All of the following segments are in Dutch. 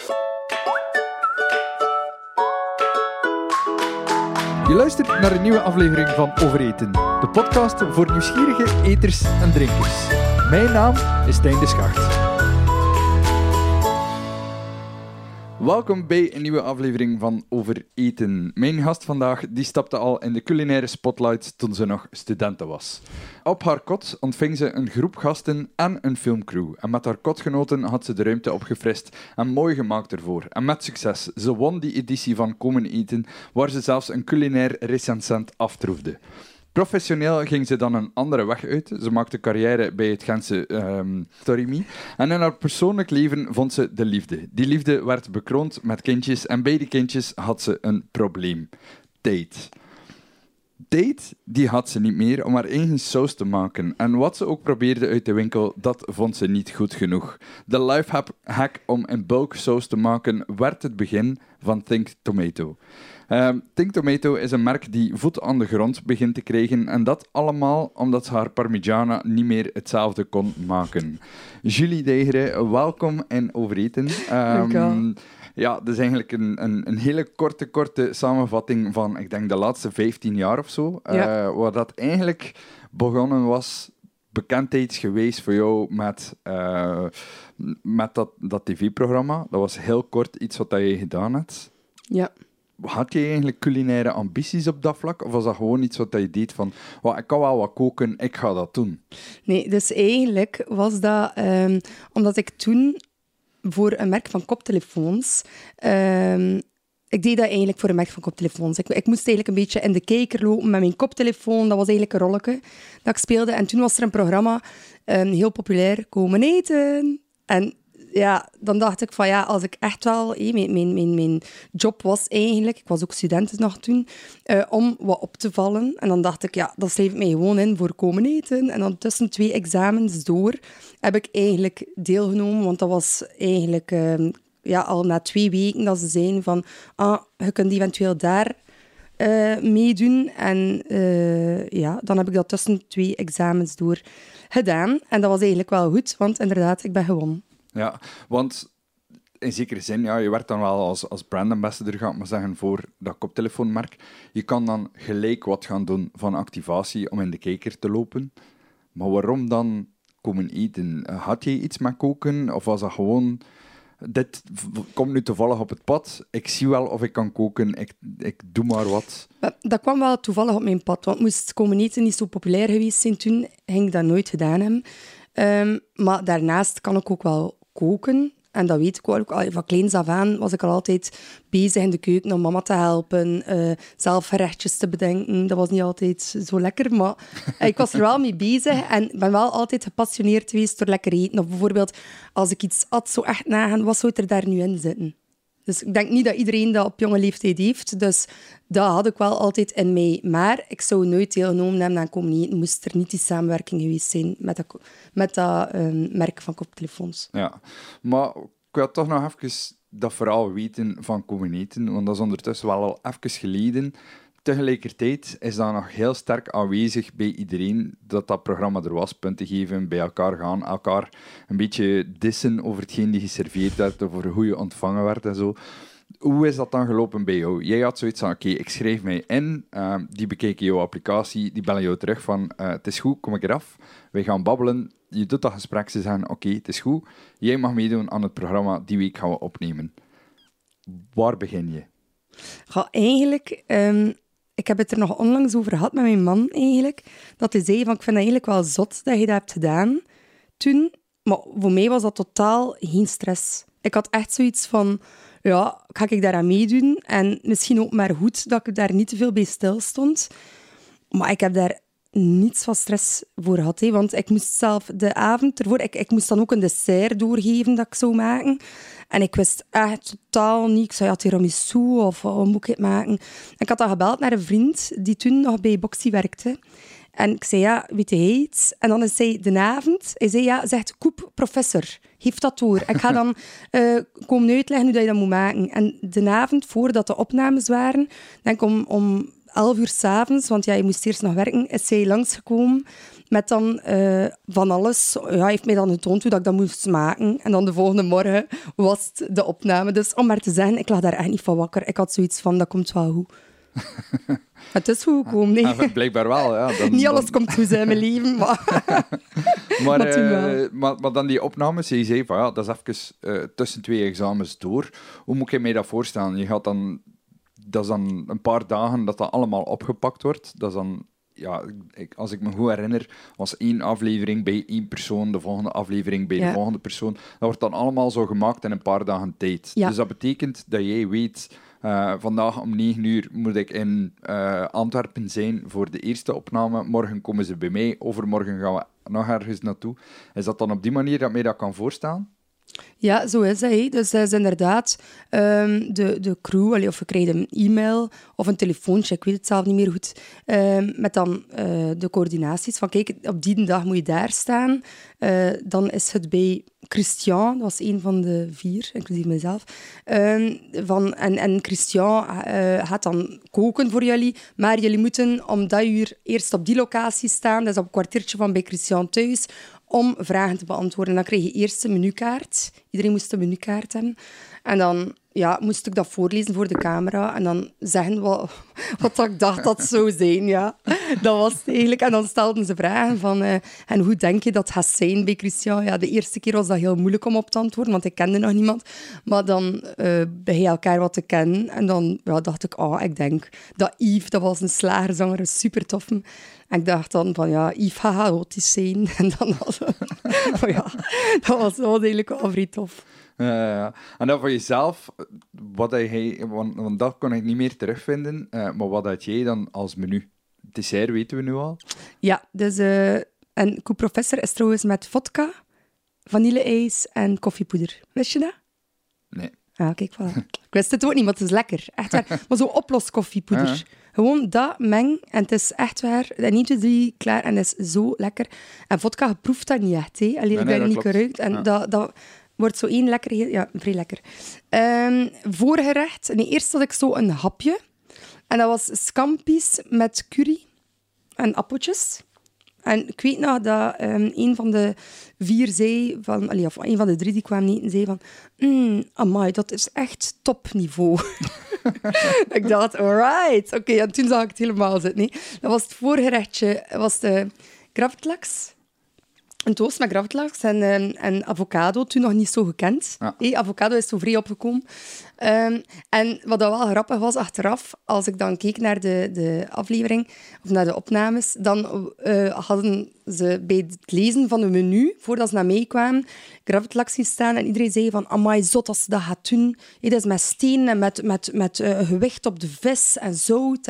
Je luistert naar een nieuwe aflevering van Overeten, de podcast voor nieuwsgierige eters en drinkers. Mijn naam is Stijn de Schacht. Welkom bij een nieuwe aflevering van Overeten. Mijn gast vandaag die stapte al in de culinaire spotlight toen ze nog studenten was. Op haar kot ontving ze een groep gasten en een filmcrew. En met haar kotgenoten had ze de ruimte opgefrist en mooi gemaakt ervoor. En met succes. Ze won die editie van Komen Eten, waar ze zelfs een culinair recensent aftroefde. Professioneel ging ze dan een andere weg uit. Ze maakte carrière bij het Gentse Story.me. En in haar persoonlijk leven vond ze de liefde. Die liefde werd bekroond met kindjes en bij die kindjes had ze een probleem. Date, die had ze niet meer om haar eigen saus te maken. En wat ze ook probeerde uit de winkel, dat vond ze niet goed genoeg. De lifehack om een bulk saus te maken werd het begin van Think Tomato. Think Tomato is een merk die voet aan de grond begint te krijgen en dat allemaal omdat ze haar Parmigiana niet meer hetzelfde kon maken. Julie Deijere, welkom in Overeten. Ja, dat is eigenlijk een hele korte samenvatting van, ik denk, de laatste 15 jaar of zo. Ja. Waar dat eigenlijk begonnen was, bekendheid geweest voor jou met dat tv-programma. Dat was heel kort iets wat je gedaan hebt. Ja. Had je eigenlijk culinaire ambities op dat vlak? Of was dat gewoon iets wat je deed van, ik kan wel wat koken, ik ga dat doen? Nee, dus eigenlijk was dat omdat ik toen voor een merk van koptelefoons... ik deed dat eigenlijk voor een merk van koptelefoons. Ik moest eigenlijk een beetje in de kijker lopen met mijn koptelefoon. Dat was eigenlijk een rolletje dat ik speelde. En toen was er een programma, heel populair, Komen Eten. En ja, dan dacht ik van ja, als ik echt wel... Mijn job was eigenlijk, ik was ook student nog toen, om wat op te vallen. En dan dacht ik, ja, dat schreef ik mij gewoon in voor Komen Eten. En dan tussen 2 examens door heb ik eigenlijk deelgenomen, want dat was eigenlijk al na 2 weken dat ze zeiden van je kunt eventueel daar meedoen. En dan heb ik dat tussen 2 examens door gedaan. En dat was eigenlijk wel goed, want inderdaad, ik ben gewonnen. Ja, want in zekere zin, ja, je werkt dan wel als brandambassador, ga ik maar zeggen, voor dat koptelefoonmerk. Je kan dan gelijk wat gaan doen van activatie om in de kijker te lopen. Maar waarom dan Komen Eten? Had je iets met koken? Of was dat gewoon, dit komt nu toevallig op het pad, ik zie wel of ik kan koken, ik doe maar wat? Dat kwam wel toevallig op mijn pad, want moest Komen Eten niet zo populair geweest zijn toen, ging ik dat nooit gedaan hebben. Maar daarnaast kan ik ook wel koken. En dat weet ik ook al. Van kleins af aan was ik al altijd bezig in de keuken om mama te helpen, zelf gerechtjes te bedenken. Dat was niet altijd zo lekker, maar ik was er wel mee bezig en ben wel altijd gepassioneerd geweest door lekker eten. Of bijvoorbeeld, als ik iets at, zo echt nagaan, wat zou er daar nu in zitten? Dus ik denk niet dat iedereen dat op jonge leeftijd heeft. Dus dat had ik wel altijd in mij. Maar ik zou nooit deelgenomen hebben aan Komen Eten. Moest er niet die samenwerking geweest zijn met dat merk van koptelefoons. Ja, maar ik wil toch nog even dat verhaal weten van Komen Eten, want dat is ondertussen wel al even geleden. Tegelijkertijd is dat nog heel sterk aanwezig bij iedereen dat programma er was. Punten geven, bij elkaar gaan, elkaar een beetje dissen over hetgeen die geserveerd werd, over hoe je ontvangen werd en zo. Hoe is dat dan gelopen bij jou? Jij had zoiets van, oké, ik schrijf mij in, die bekijken jouw applicatie, die bellen jou terug van, het is goed, kom ik eraf, wij gaan babbelen, je doet dat gesprek, ze zeggen, oké, het is goed, jij mag meedoen aan het programma, die week gaan we opnemen. Waar begin je? Ja, eigenlijk... ik heb het er nog onlangs over gehad met mijn man, eigenlijk. Dat hij zei van, ik vind het eigenlijk wel zot dat je dat hebt gedaan toen. Maar voor mij was dat totaal geen stress. Ik had echt zoiets van, ja, ga ik daaraan meedoen? En misschien ook maar goed dat ik daar niet te veel bij stil stond. Maar ik heb daar niets van stress voor gehad. Want ik moest zelf de avond ervoor... Ik moest dan ook een dessert doorgeven dat ik zou maken. En ik wist echt totaal niet. Ik zei, ja, tiramisu of wat moet ik het maken? Ik had dan gebeld naar een vriend die toen nog bij Boxy werkte. En ik zei, ja, weet je iets? En dan zei de avond, hij zei, ja, zegt Koep, professor, geef dat door. Ik ga dan komen uitleggen hoe je dat moet maken. En de avond, voordat de opnames waren, denk om 11 uur 's avonds, want ja, je moest eerst nog werken, is zij langsgekomen met dan van alles. Ja, hij heeft mij dan getoond hoe dat ik dat moest maken. En dan de volgende morgen was het de opname. Dus om maar te zeggen, ik lag daar echt niet van wakker. Ik had zoiets van, dat komt wel goed. Het is goed gekomen, nee. Blijkbaar wel, ja. Niet alles komt goed in mijn leven, maar... maar dan die opnames, je zei van, ja, dat is even tussen 2 examens door. Hoe moet je mij dat voorstellen? Dat is dan een paar dagen dat allemaal opgepakt wordt. Dat is dan... Ja, als ik me goed herinner, was 1 aflevering bij 1 persoon, de volgende aflevering bij de volgende persoon. Dat wordt dan allemaal zo gemaakt in een paar dagen tijd. Ja. Dus dat betekent dat jij weet, vandaag om 9 uur moet ik in Antwerpen zijn voor de eerste opname. Morgen komen ze bij mij, overmorgen gaan we nog ergens naartoe. Is dat dan op die manier dat mij dat kan voorstellen? Ja, zo is dat. Hè. Dus dat is inderdaad de crew, of we krijgen een e-mail of een telefoontje, ik weet het zelf niet meer goed, met dan de coördinaties van kijk, op die dag moet je daar staan. Dan is het bij Christian, dat was een van de 4, inclusief mezelf. En Christian gaat dan koken voor jullie, maar jullie moeten om dat uur eerst op die locatie staan, dat is op een kwartiertje van bij Christian thuis, om vragen te beantwoorden. Dan kreeg je eerst een menukaart. Iedereen moest een menukaart hebben. En dan moest ik dat voorlezen voor de camera en dan zeggen wat ik dacht dat zou zijn. Ja. Dat was het eigenlijk. En dan stelden ze vragen van... en hoe denk je dat gaat zijn bij Christian? Ja, de eerste keer was dat heel moeilijk om op te antwoorden, want ik kende nog niemand. Maar dan begon je elkaar wat te kennen. En dan dacht ik, ik denk dat Yves, dat was een slagerzanger, een super toffe. En ik dacht dan van, Yves gaat chaotisch zijn. En dan was dat was eigenlijk wel vrij tof. En dan voor jezelf, want dat kon ik niet meer terugvinden, maar wat had jij dan als menu? Dessert weten we nu al. Ja, dus een koeprofessor is trouwens met vodka, vanille-ijs en koffiepoeder. Wist je dat? Nee. Ah, kijk, voilà. Ik wist het ook niet, maar het is lekker. Echt waar. Maar zo oploskoffiepoeder. Gewoon dat meng en het is echt waar. En 1, 2, 3, klaar. En het is zo lekker. En vodka, je proeft dat niet echt. Hè. Alleen ik heb het niet geruikt. En dat wordt zo één lekker... Ja, vrij lekker. Voorgerecht. Eerst had ik zo een hapje. En dat was scampi's met curry en appeltjes. En ik weet nog dat een van de 4 zei, of een van de 3 die kwamen eten, zei van amai, dat is echt topniveau. Ik dacht, alright. Oké, en toen zag ik het helemaal zitten. Nee. Dat was het voorgerechtje, was de gravlax. Een toast met gravlax en avocado, toen nog niet zo gekend. Ja. Avocado is zo vrij opgekomen. En wat dat wel grappig was achteraf, als ik dan keek naar de aflevering, of naar de opnames, dan hadden ze bij het lezen van het menu, voordat ze naar mij kwamen, gravlax zien staan en iedereen zei van, amai, zot als ze dat gaat doen. Dat is met steen en met gewicht op de vis en zout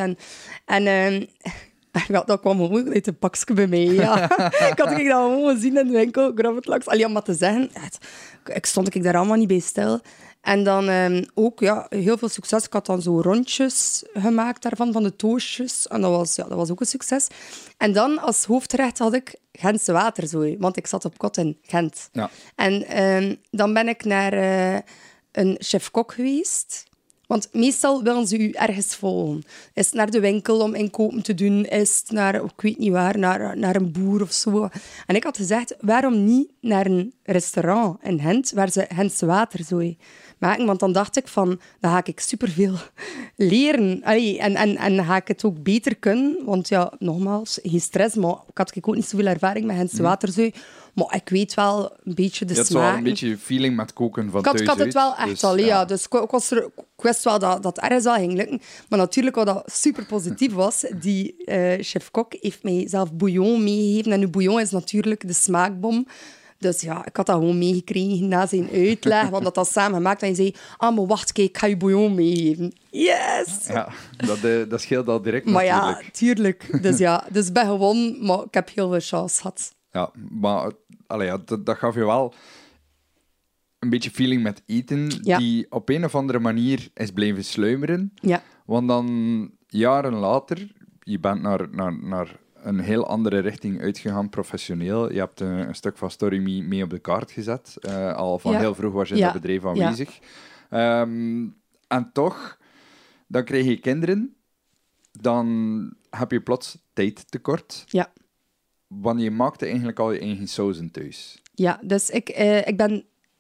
ja, dat kwam gewoon uit een pakje bij mij. Ja. Ik had dat gewoon gezien in de winkel, gravlax. Alleen om maar te zeggen, stond ik daar allemaal niet bij stil. En dan ook heel veel succes. Ik had dan zo rondjes gemaakt daarvan, van de toastjes. En dat was ook een succes. En dan als hoofdgerecht had ik Gentse waterzooi, want ik zat op kot in Gent. Ja. En dan ben ik naar een chef-kok geweest. Want meestal willen ze u ergens volgen. Is het naar de winkel om inkopen te doen? Is het naar, ik weet niet waar, naar een boer of zo? En ik had gezegd, waarom niet naar een restaurant in Gent, waar ze Gentse waterzooi maken? Want dan dacht ik van, dan ga ik superveel leren. Allee, en ga ik het ook beter kunnen. Want ja, nogmaals, geen stress, maar ik had ook niet zoveel ervaring met Gentse waterzooi. Maar ik weet wel een beetje de smaak. Je had wel een beetje feeling met koken van thuis. Ik had het wel echt al, ja. Dus ik wist wel dat ergens wel ging lukken. Maar natuurlijk, wat dat super positief was, die chef-kok heeft mij zelf bouillon meegegeven. En nu bouillon is natuurlijk de smaakbom. Dus ja, ik had dat gewoon meegekregen na zijn uitleg. Want dat samen gemaakt. En hij zei, maar wacht, kijk, ik ga je bouillon meegeven. Yes! Ja, dat scheelt al direct maar natuurlijk. Ja, tuurlijk. Dus ik ben gewonnen, maar ik heb heel veel chance gehad. Ja, maar dat gaf je wel een beetje feeling met eten, die op een of andere manier is blijven sluimeren. Ja. Want dan, jaren later, je bent naar een heel andere richting uitgegaan, professioneel. Je hebt een stuk van Story mee op de kaart gezet. Al van heel vroeg was je in dat bedrijf aanwezig. Ja. En toch, dan krijg je kinderen, dan heb je plots tijdtekort. Ja. Want je maakte eigenlijk al je eigen sauzen thuis. Ja, dus ik ben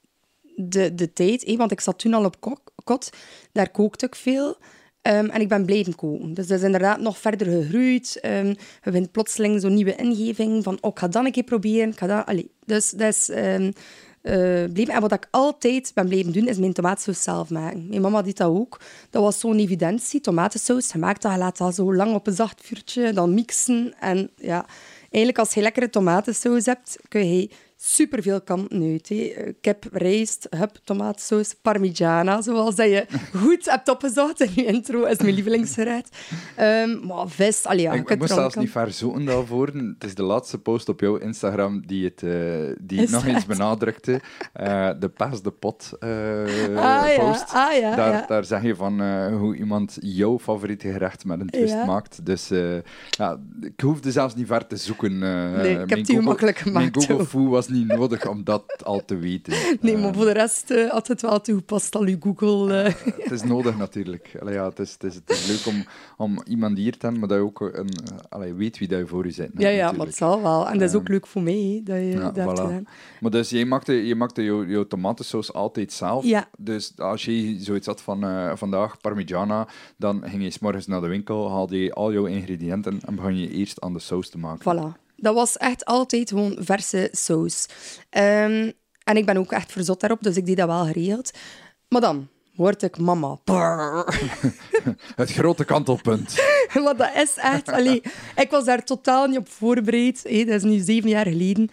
de tijd, want ik zat toen al op kot, daar kookte ik veel. En ik ben blijven koken. Dus dat is inderdaad nog verder gegroeid. Je vindt plotseling zo'n nieuwe ingeving van, ik ga dat een keer proberen. Ik ga dat... Allee. Dus dat is blijven. En wat ik altijd ben blijven doen, is mijn tomatensaus zelf maken. Mijn mama deed dat ook. Dat was zo'n evidentie. Tomatensaus, je maakt dat, je laat dat zo lang op een zacht vuurtje, dan mixen. En ja, eigenlijk als je lekkere tomatensaus hebt, kun je superveel kanten uit. Hè. Kip, rijst, tomatensaus, parmigiana, zoals dat je goed hebt opgezocht in je intro, is mijn lievelingsgerecht. Maar vis, ik moest zelfs niet ver zoeken daarvoor. Het is de laatste post op jouw Instagram die het nog eens benadrukte. De Pas de Pot post. Daar zeg je van hoe iemand jouw favoriete gerecht met een twist maakt. Dus ik hoefde zelfs niet ver te zoeken. Nee, ik heb die gemakkelijk gemaakt. Mijn Google Foo was niet nodig om dat al te weten. Nee, maar voor de rest had het wel toegepast al uw Google. Het is nodig natuurlijk. Het is leuk om iemand hier te hebben, maar dat je ook weet wie dat je voor je zit. Ja, maar het zal wel. En dat is ook leuk voor mij, dat je dat hebt gedaan. Maar dus, je maakte jouw tomatensaus altijd zelf. Ja. Dus als je zoiets had van vandaag parmigiana, dan ging je 's morgens naar de winkel, haalde je al jouw ingrediënten en begon je eerst aan de saus te maken. Voilà. Dat was echt altijd gewoon verse saus. En ik ben ook echt verzot daarop, dus ik deed dat wel geregeld. Maar dan word ik mama. Het grote kantelpunt. Want dat is echt... ik was daar totaal niet op voorbereid. Dat is nu 7 jaar geleden.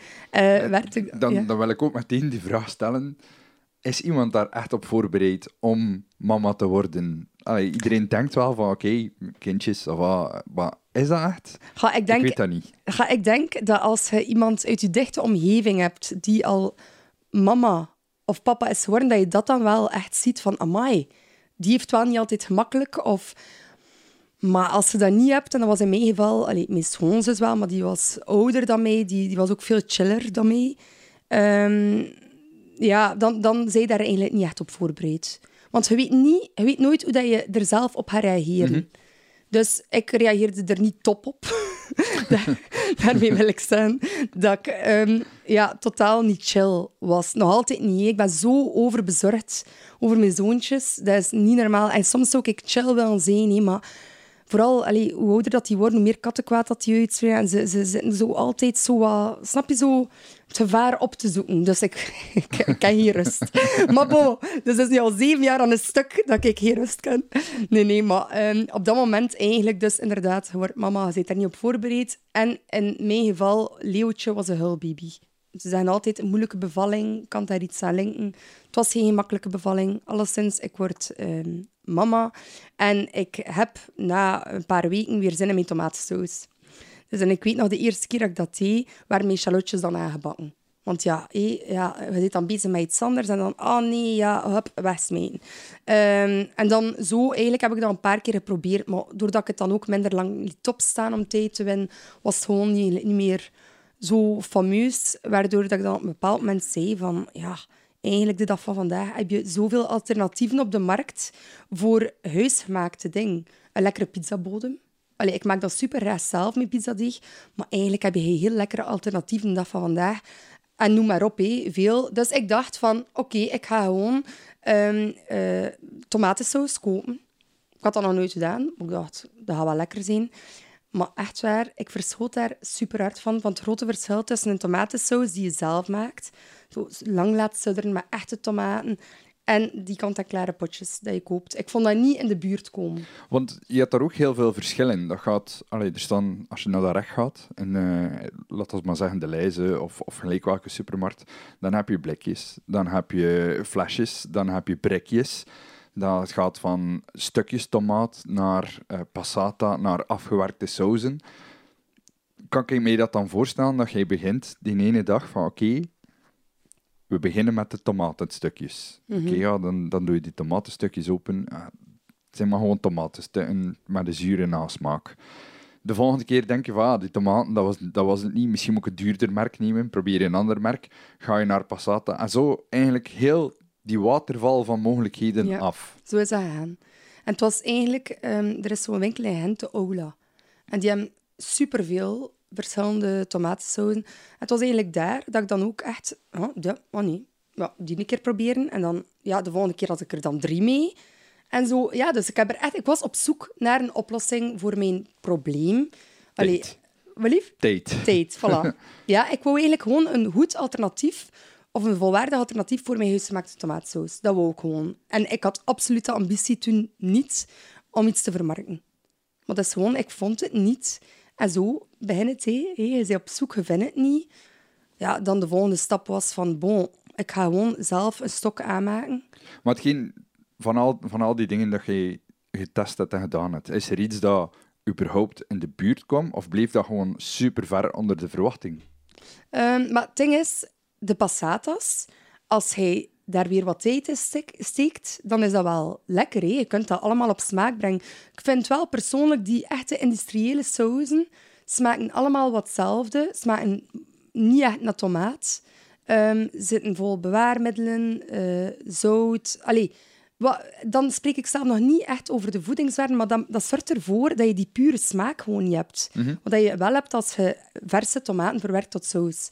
Dan wil ik ook meteen die vraag stellen. Is iemand daar echt op voorbereid om mama te worden? Iedereen denkt wel van, oké, kindjes, of wat... Maar is dat echt? Ik weet dat niet. Ik denk dat als je iemand uit je dichte omgeving hebt die al mama of papa is geworden, dat je dat dan wel echt ziet van, amai, die heeft wel niet altijd gemakkelijk. Maar als je dat niet hebt, en dat was in mijn geval... mijn schoonzus wel, maar die was ouder dan mij. Die was ook veel chiller dan mij. Dan zijn je daar eigenlijk niet echt op voorbereid. Want je weet nooit hoe dat je er zelf op gaat reageren. Mm-hmm. Dus ik reageerde er niet top op. Daarmee wil ik zeggen dat ik totaal niet chill was. Nog altijd niet. Ik ben zo overbezorgd over mijn zoontjes. Dat is niet normaal. En soms zou ik chill willen zijn, maar vooral hoe ouder dat die worden, hoe meer kattenkwaad dat die uitschrijven. En ze zitten zo altijd zo wat... Snap je, zo het gevaar op te zoeken. Dus ik ken geen rust. Maar bon, dus het is nu al 7 jaar aan een stuk dat ik geen rust ken. Nee, maar op dat moment eigenlijk dus inderdaad, je wordt mama, je bent daar niet op voorbereid. En in mijn geval, Leeuwtje was een huilbaby. Ze zeggen altijd, een moeilijke bevalling, kan daar iets aan linken. Het was geen gemakkelijke bevalling. Alleszins, ik word mama. En ik heb na een paar weken weer zin in mijn tomatensaus. Dus en ik weet nog, de eerste keer dat ik dat deed, waren mijn shallotjes dan aangebakken. Want je zit dan bezig met iets anders en dan, wegsmijten. En dan zo, eigenlijk heb ik dat een paar keer geprobeerd, maar doordat ik het dan ook minder lang liet opstaan om tijd te winnen, was het gewoon niet meer zo fameus, waardoor dat ik dan op een bepaald moment zei van, eigenlijk de dag van vandaag heb je zoveel alternatieven op de markt voor huisgemaakte dingen. Een lekkere pizzabodem. Ik maak dat super graag zelf met pizzadeeg, maar eigenlijk heb je heel lekkere alternatieven de dag van vandaag. En noem maar op, veel. Dus ik dacht van, oké, ik ga gewoon tomatensaus kopen. Ik had dat nog nooit gedaan. Ik dacht, dat gaat wel lekker zijn. Maar echt waar, ik verschoot daar super hard van. Want het grote verschil tussen een tomatensaus die je zelf maakt, zo lang laat sudderen met echte tomaten, en die kant-en-klare potjes die je koopt. Ik vond dat niet in de buurt komen. Want je hebt daar ook heel veel verschil in. Dat gaat, er staan, als je naar dat recht gaat, en laten we maar zeggen de Leize of gelijk welke supermarkt, dan heb je blikjes, dan heb je flesjes, dan heb je prikjes. Dat gaat van stukjes tomaat naar passata, naar afgewerkte sauzen. Kan ik me dat dan voorstellen dat jij begint die ene dag van oké, we beginnen met de tomatenstukjes. Mm-hmm. Dan doe je die tomatenstukjes open. Het zijn maar gewoon tomatenstukken met een zure nasmaak. De volgende keer denk je van, die tomaten, dat was het niet. Misschien moet ik een duurder merk nemen. Probeer een ander merk. Ga je naar passata. En zo eigenlijk heel die waterval van mogelijkheden af. Zo is dat gegaan. En het was eigenlijk... er is zo'n winkel in Gent, de Aula. En die hebben superveel verschillende tomatensauzen. Het was eigenlijk daar dat ik dan ook echt... die een keer proberen. En dan, de volgende keer had ik er dan 3 mee. En zo, dus ik was op zoek naar een oplossing voor mijn probleem. Wat lief? Tijd, voilà. Ja, ik wou eigenlijk gewoon een goed alternatief of een volwaardig alternatief voor mijn huisgemaakte tomatensaus. Dat wou ik gewoon. En ik had absoluut de ambitie toen niet om iets te vermarkten. Maar dat is gewoon, ik vond het niet. En zo begin het. Je bent op zoek, je vindt het niet. Ja, dan de volgende stap was van, ik ga gewoon zelf een stok aanmaken. Maar hetgeen, van al die dingen dat je getest hebt en gedaan hebt, is er iets dat überhaupt in de buurt kwam? Of bleef dat gewoon super ver onder de verwachting? Maar het ding is, de passatas, als hij daar weer wat tijd in steekt, dan is dat wel lekker. Hè? Je kunt dat allemaal op smaak brengen. Ik vind wel persoonlijk, die echte industriële sauzen smaken allemaal wat hetzelfde. Smaken niet echt naar tomaat. Zitten vol bewaarmiddelen, zout. Dan spreek ik zelf nog niet echt over de voedingswaarde, maar dat zorgt ervoor dat je die pure smaak gewoon niet hebt. Wat je wel hebt als je verse tomaten verwerkt tot saus.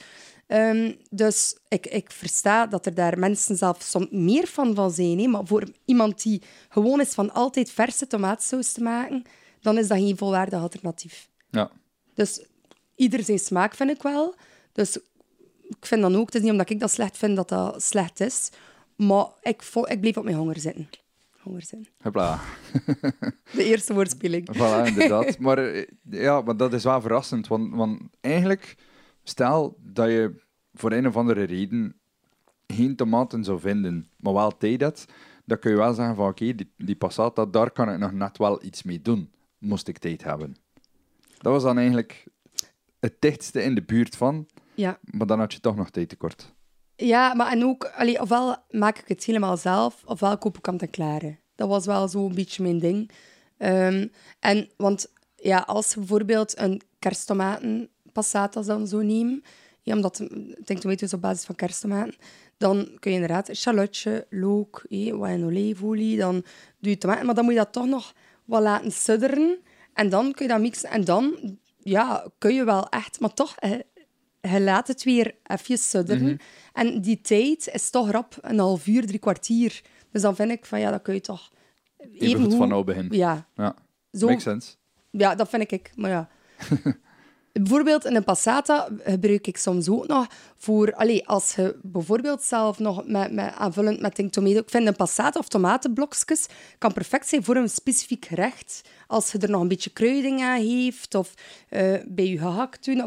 Dus ik versta dat er daar mensen zelf soms meer van zijn. Hè? Maar voor iemand die gewoon is van altijd verse tomatensaus te maken, dan is dat geen volwaardig alternatief. Ja. Dus ieder zijn smaak vind ik wel. Dus ik vind dan ook, het is niet omdat ik dat slecht vind dat dat slecht is, maar ik bleef op mijn honger zitten. Hopla. De eerste woordspeling. Voilà, inderdaad. Maar dat is wel verrassend, want eigenlijk, stel dat je voor een of andere reden geen tomaten zou vinden, maar wel tijd hebt, dan kun je wel zeggen van oké, die passata, daar kan ik nog net wel iets mee doen, moest ik tijd hebben. Dat was dan eigenlijk het dichtste in de buurt van, maar dan had je toch nog tijd tekort. Ja, maar en ook, ofwel maak ik het helemaal zelf, ofwel koop ik kant-en-klare. Dat was wel zo'n beetje mijn ding. Want als je bijvoorbeeld een kersttomatenpassata dan zo neemt, omdat ik denk dus op basis van kersttomaten, dan kun je inderdaad een shallotje, look, wat in olijfolie, dan doe je tomaten, maar dan moet je dat toch nog wat laten sudderen. En dan kun je dat mixen. En dan kun je wel echt, maar toch, je laat het weer even sudderen. En die tijd is toch rap een half uur, 3 kwartier. Dus dan vind ik van, dat kun je toch even goed van nou beginnen. Ja. Zo, makes sense. Ja, dat vind ik. Maar ja. Bijvoorbeeld in een passata gebruik ik soms ook nog voor... als je bijvoorbeeld zelf nog aanvullend met tomato... Ik vind een passata of tomatenblokjes kan perfect zijn voor een specifiek gerecht. Als je er nog een beetje kruiding aan heeft of bij je gehakt doen.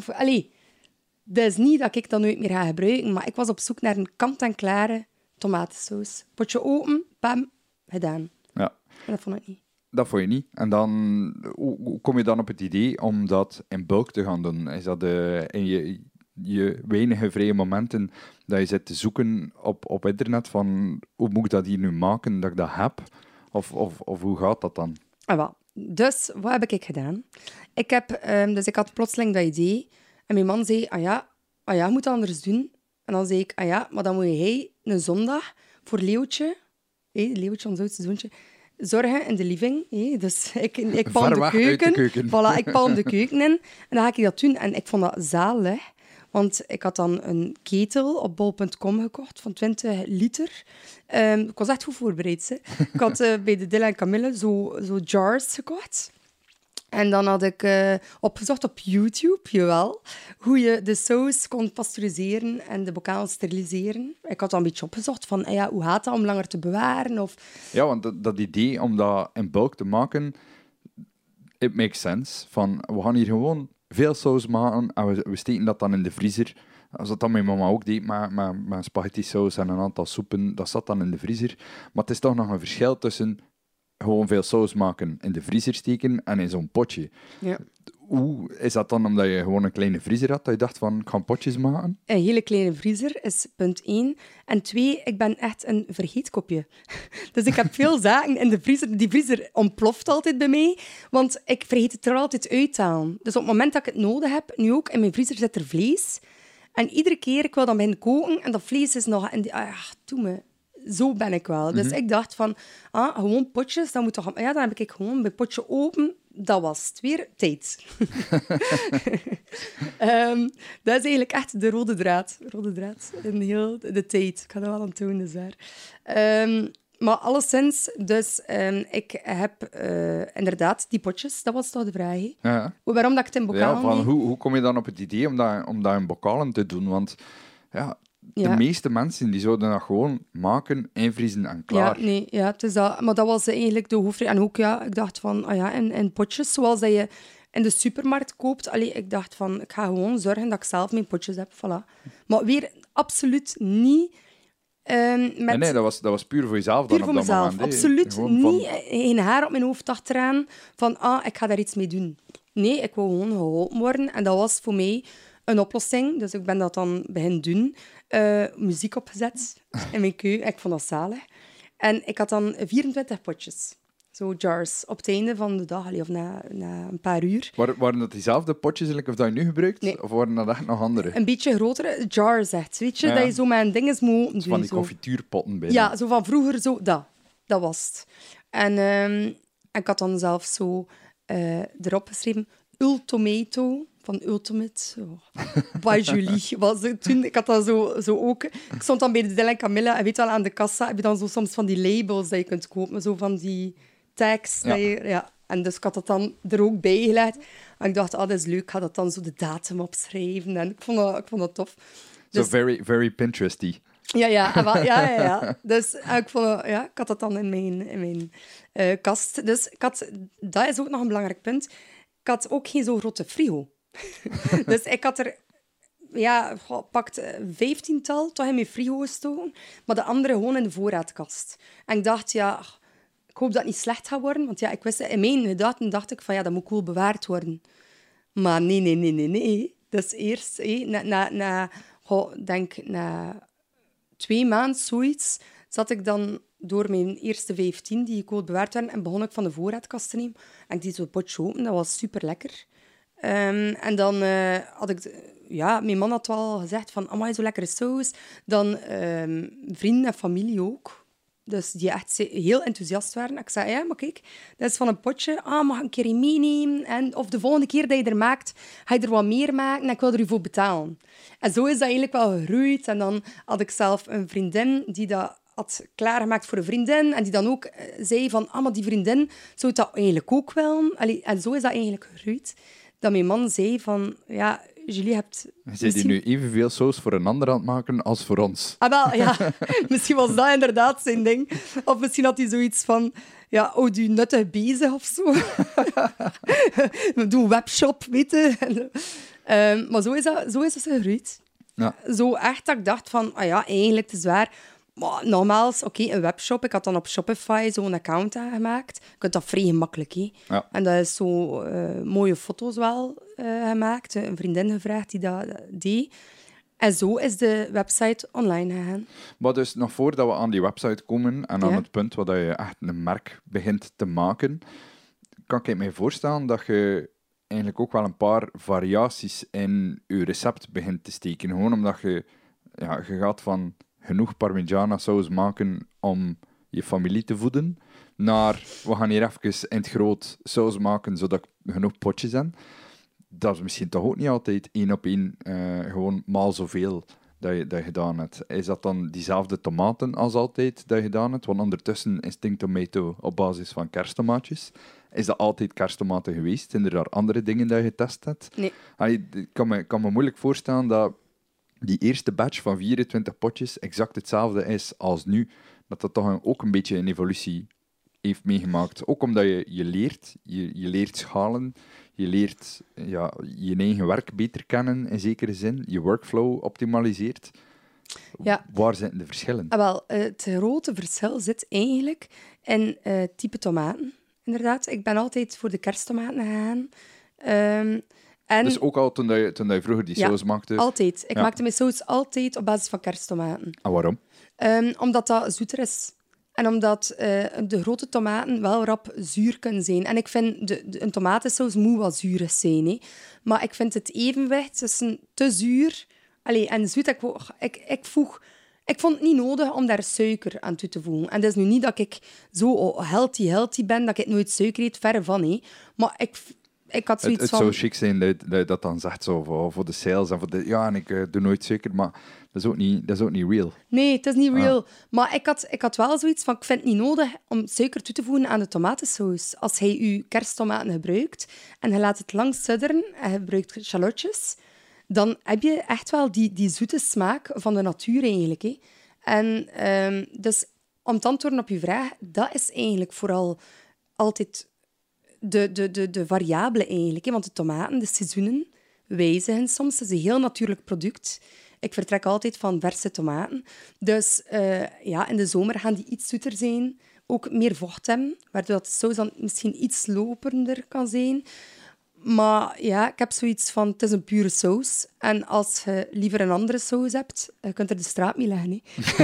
Dat is niet dat ik dat nooit meer ga gebruiken, maar ik was op zoek naar een kant-en-klare tomatensaus. Potje open, bam, gedaan. Ja. En dat vond ik niet. Dat vond je niet. En dan, hoe kom je dan op het idee om dat in bulk te gaan doen? Is dat in je weinige vrije momenten dat je zit te zoeken op internet van hoe moet ik dat hier nu maken, dat ik dat heb? Of hoe gaat dat dan? Dus, wat heb ik gedaan? Ik had plotseling dat idee en mijn man zei, je moet dat anders doen. En dan zei ik, maar dan moet jij een zondag voor Leeuwtje, Leeuwtje, ons oudste zoontje, zorgen in de living. Dus ik palm de keuken. Voilà, ik palm de keuken in. En dan ga ik dat doen. En ik vond dat zalig. Want ik had dan een ketel op bol.com gekocht van 20 liter. Ik was echt goed voorbereid. Hè. Ik had bij de Dilla en Camille zo jars gekocht. En dan had ik opgezocht op YouTube, jawel, hoe je de saus kon pasteuriseren en de bokaal steriliseren. Ik had dan een beetje opgezocht van, hoe gaat dat om langer te bewaren? Of... Ja, want dat idee om dat in bulk te maken, it makes sense. Van, we gaan hier gewoon veel saus maken en we steken dat dan in de vriezer. Als dat dan mijn mama ook deed, met spaghetti saus en een aantal soepen, dat zat dan in de vriezer. Maar het is toch nog een verschil tussen gewoon veel saus maken, in de vriezer steken en in zo'n potje. Ja. Hoe is dat dan omdat je gewoon een kleine vriezer had, dat je dacht van, ik ga potjes maken? Een hele kleine vriezer is punt 1. En 2, ik ben echt een vergeetkopje. Dus ik heb veel zaken in de vriezer. Die vriezer ontploft altijd bij mij, want ik vergeet het er altijd uit te halen. Dus op het moment dat ik het nodig heb, nu ook, in mijn vriezer zit er vlees. En iedere keer, ik wil dan beginnen koken en dat vlees is nog... doe me... zo ben ik wel. Dus ik dacht van, gewoon potjes, dan moet toch... Ja, dan heb ik gewoon mijn potje open, dat was het. Weer tijd. Dat is eigenlijk echt de rode draad. Rode draad in heel de tijd. Ik ga dat wel aan tonen, dus daar. Maar alleszins, dus ik heb inderdaad die potjes, dat was toch de vraag. Hè? Ja. Waarom dat ik het in bokalen... Ja, hoe kom je dan op het idee om dat in bokalen te doen? Want de meeste mensen die zouden dat gewoon maken, invriezen en klaar. Ja, het is dat. Maar dat was eigenlijk de hoofdreden. En ook, ik dacht van, in potjes, zoals dat je in de supermarkt koopt. Ik dacht van, ik ga gewoon zorgen dat ik zelf mijn potjes heb. Voilà. Maar weer absoluut niet... Nee, dat was puur voor jezelf puur dan voor op dat mezelf. moment. Absoluut Gewoon niet. Geen haar op mijn hoofd achteraan van, ik ga daar iets mee doen. Nee, ik wil gewoon geholpen worden. En dat was voor mij een oplossing. Dus ik ben dat dan beginnen doen. Muziek opgezet in mijn keuken. Ik vond dat zalig. En ik had dan 24 potjes. Zo jars. Op het einde van de dag, of na een paar uur. Waren dat diezelfde potjes of dat je nu gebruikt? Nee. Of waren dat echt nog andere? Een beetje grotere jars, echt. Weet je, Ja. dat je zo met een ding moet doen. Van die zo. confituurpotten bijna. Ja, zo van vroeger, zo, dat was het. En ik had dan zelf zo erop geschreven, Ultomato, van Ultimate. Bij Julie was het toen. Ik had dat zo ook. Ik stond dan bij de Dylan Camilla en weet wel, aan de kassa heb je dan zo soms van die labels dat je kunt kopen, zo van die tags. Ja. En dus ik had dat dan er ook bij gelegd. En ik dacht, dat is leuk, ik ga dat dan zo de datum opschrijven. En ik vond dat tof. Zo very, very Pinteresty. Ja. Dus ik had dat dan in mijn kast. Dus dat is ook nog een belangrijk punt. Ik had ook geen zo grote frigo. Dus ik had er pakt 15-tal toch in mijn frigo gestoken, maar de andere gewoon in de voorraadkast. En ik dacht, ik hoop dat het niet slecht gaat worden, want ik wist, in mijn gedachten dacht ik van, dat moet cool bewaard worden. Maar nee. Dus eerst, na 2 maanden, zoiets, zat ik dan door mijn eerste 15 die cool bewaard werden en begon ik van de voorraadkast te nemen. En ik deed zo'n potje open, dat was super lekker. En dan had ik... mijn man had wel gezegd van, amai, zo lekkere saus. Dan vrienden en familie ook. Dus die echt heel enthousiast waren. Ik zei, maar kijk, dat is van een potje. Mag ik een keer meenemen? Of de volgende keer dat je er maakt, ga je er wat meer maken en ik wil er u voor betalen. En zo is dat eigenlijk wel gegroeid. En dan had ik zelf een vriendin die dat had klaargemaakt voor een vriendin. En die dan ook zei van, maar die vriendin zou dat eigenlijk ook wel. En zo is dat eigenlijk gegroeid. Dat mijn man zei van, Julie hebt... Zijn die nu evenveel saus voor een ander aan het maken als voor ons? Misschien was dat inderdaad zijn ding. Of misschien had hij zoiets van, doe nuttig bezig of zo. Doe een webshop, weet je. Maar zo is het gegroeid. Ja. Zo echt dat ik dacht van, eigenlijk het is waar. Maar nogmaals, een webshop. Ik had dan op Shopify zo'n account aangemaakt. Je kunt dat vrij gemakkelijk. Hè. Ja. En dat is zo mooie foto's wel gemaakt. Een vriendin gevraagd die dat deed. En zo is de website online gegaan. Maar dus nog voordat we aan die website komen en aan het punt waar je echt een merk begint te maken, kan ik me voorstellen dat je eigenlijk ook wel een paar variaties in je recept begint te steken. Gewoon omdat je gaat van genoeg Parmigiana saus maken om je familie te voeden, naar we gaan hier even in het groot saus maken zodat ik genoeg potjes heb. Dat is misschien toch ook niet altijd 1 op 1 gewoon maal zoveel dat je gedaan hebt. Is dat dan diezelfde tomaten als altijd dat je gedaan hebt? Want ondertussen is Think Tomato op basis van kersttomaatjes. Is dat altijd kersttomaten geweest? Zijn er daar andere dingen dat je getest hebt? Nee. Ik kan me moeilijk voorstellen dat die eerste batch van 24 potjes exact hetzelfde is als nu. Dat toch ook een beetje een evolutie heeft meegemaakt. Ook omdat je leert. Je leert schalen. Je leert je eigen werk beter kennen, in zekere zin. Je workflow optimaliseert. Ja. Waar zitten de verschillen? Het grote verschil zit eigenlijk in type tomaten. Inderdaad. Ik ben altijd voor de kersttomaten gegaan. Dus ook al toen je vroeger die saus maakte? Altijd. Ik maakte mijn saus altijd op basis van kersttomaten. En waarom? Omdat dat zoeter is. En omdat de grote tomaten wel rap zuur kunnen zijn. En ik vind, een tomatensaus moet wel zuurig zijn. Hè. Maar ik vind het evenwicht tussen te zuur en zoet. Ik voeg Ik vond het niet nodig om daar suiker aan toe te voegen. En dat is nu niet dat ik zo healthy ben, dat ik nooit suiker eet, verre van. Hé. Maar ik had zoiets Het van... zou chic zijn dat je dat dan zegt zo, voor de sales en voor de... Ja, en ik doe nooit suiker, maar dat is ook niet real. Nee, het is niet real. Maar ik had wel zoiets van... Ik vind het niet nodig om suiker toe te voegen aan de tomatensaus. Als hij je kersttomaten gebruikt en je laat het lang sudderen en je gebruikt shallotjes, dan heb je echt wel die zoete smaak van de natuur eigenlijk. Hè. En dus om te antwoorden op je vraag, dat is eigenlijk vooral altijd de variabele eigenlijk. Hè. Want de tomaten, de seizoenen, wijzigen soms. Het is een heel natuurlijk product. Ik vertrek altijd van verse tomaten. Dus in de zomer gaan die iets zoeter zijn. Ook meer vocht hebben, waardoor de saus dan misschien iets loperender kan zijn. Maar ja, ik heb zoiets van, het is een pure saus. En als je liever een andere saus hebt, je kunt er de straat mee leggen.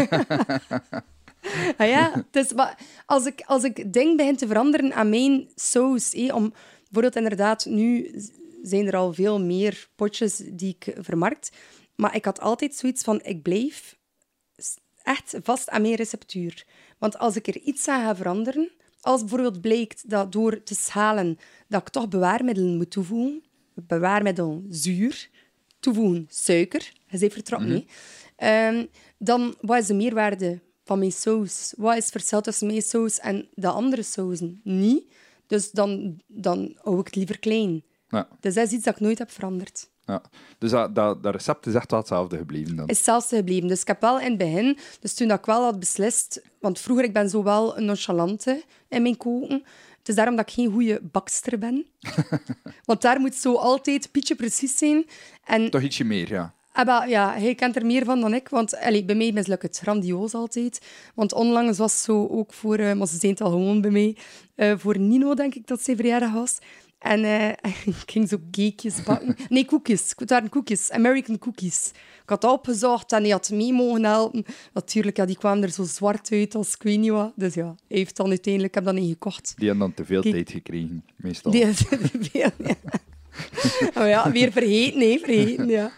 Ah ja, dus, maar als ik ding begin te veranderen aan mijn saus, om bijvoorbeeld inderdaad, nu zijn er al veel meer potjes die ik vermarkt, maar ik had altijd zoiets van, ik blijf echt vast aan mijn receptuur. Want als ik er iets aan ga veranderen, als bijvoorbeeld blijkt dat door te schalen dat ik toch bewaarmiddelen moet toevoegen, bewaarmiddel zuur, toevoegen suiker, je bent vertrokken, dan wat is de meerwaarde van mijn saus? Wat is het verschil tussen mijn saus en de andere sauzen? Niet. Dus dan hou ik het liever klein. Ja. Dus dat is iets dat ik nooit heb veranderd. Ja. Dus dat recept is echt wel hetzelfde gebleven dan? Is hetzelfde gebleven. Dus ik heb wel in het begin, dus toen dat ik wel had beslist, want vroeger ik ben zo wel een nonchalante in mijn koken. Het is daarom dat ik geen goede bakster ben. Want daar moet zo altijd pietje precies zijn. En Toch ietsje meer, ja. ja, hij kent er meer van dan ik, want bij mij mislukt het grandioos altijd. Want onlangs was zo ook voor, maar ze zijn het al gewoon bij mij, voor Nino, denk ik, dat zijn verjaardag was. En ik ging zo cakejes bakken. Nee, koekjes. Het waren koekjes. American cookies. Ik had dat opgezocht en hij had mee mogen helpen. Natuurlijk, ja, die kwamen er zo zwart uit als ik weet niet wat. Dus ja, hij heeft dan uiteindelijk... Ik heb dat niet gekocht. Die hebben dan te veel tijd gekregen, meestal. Die heeft te veel, ja. Oh ja, weer vergeten, ja.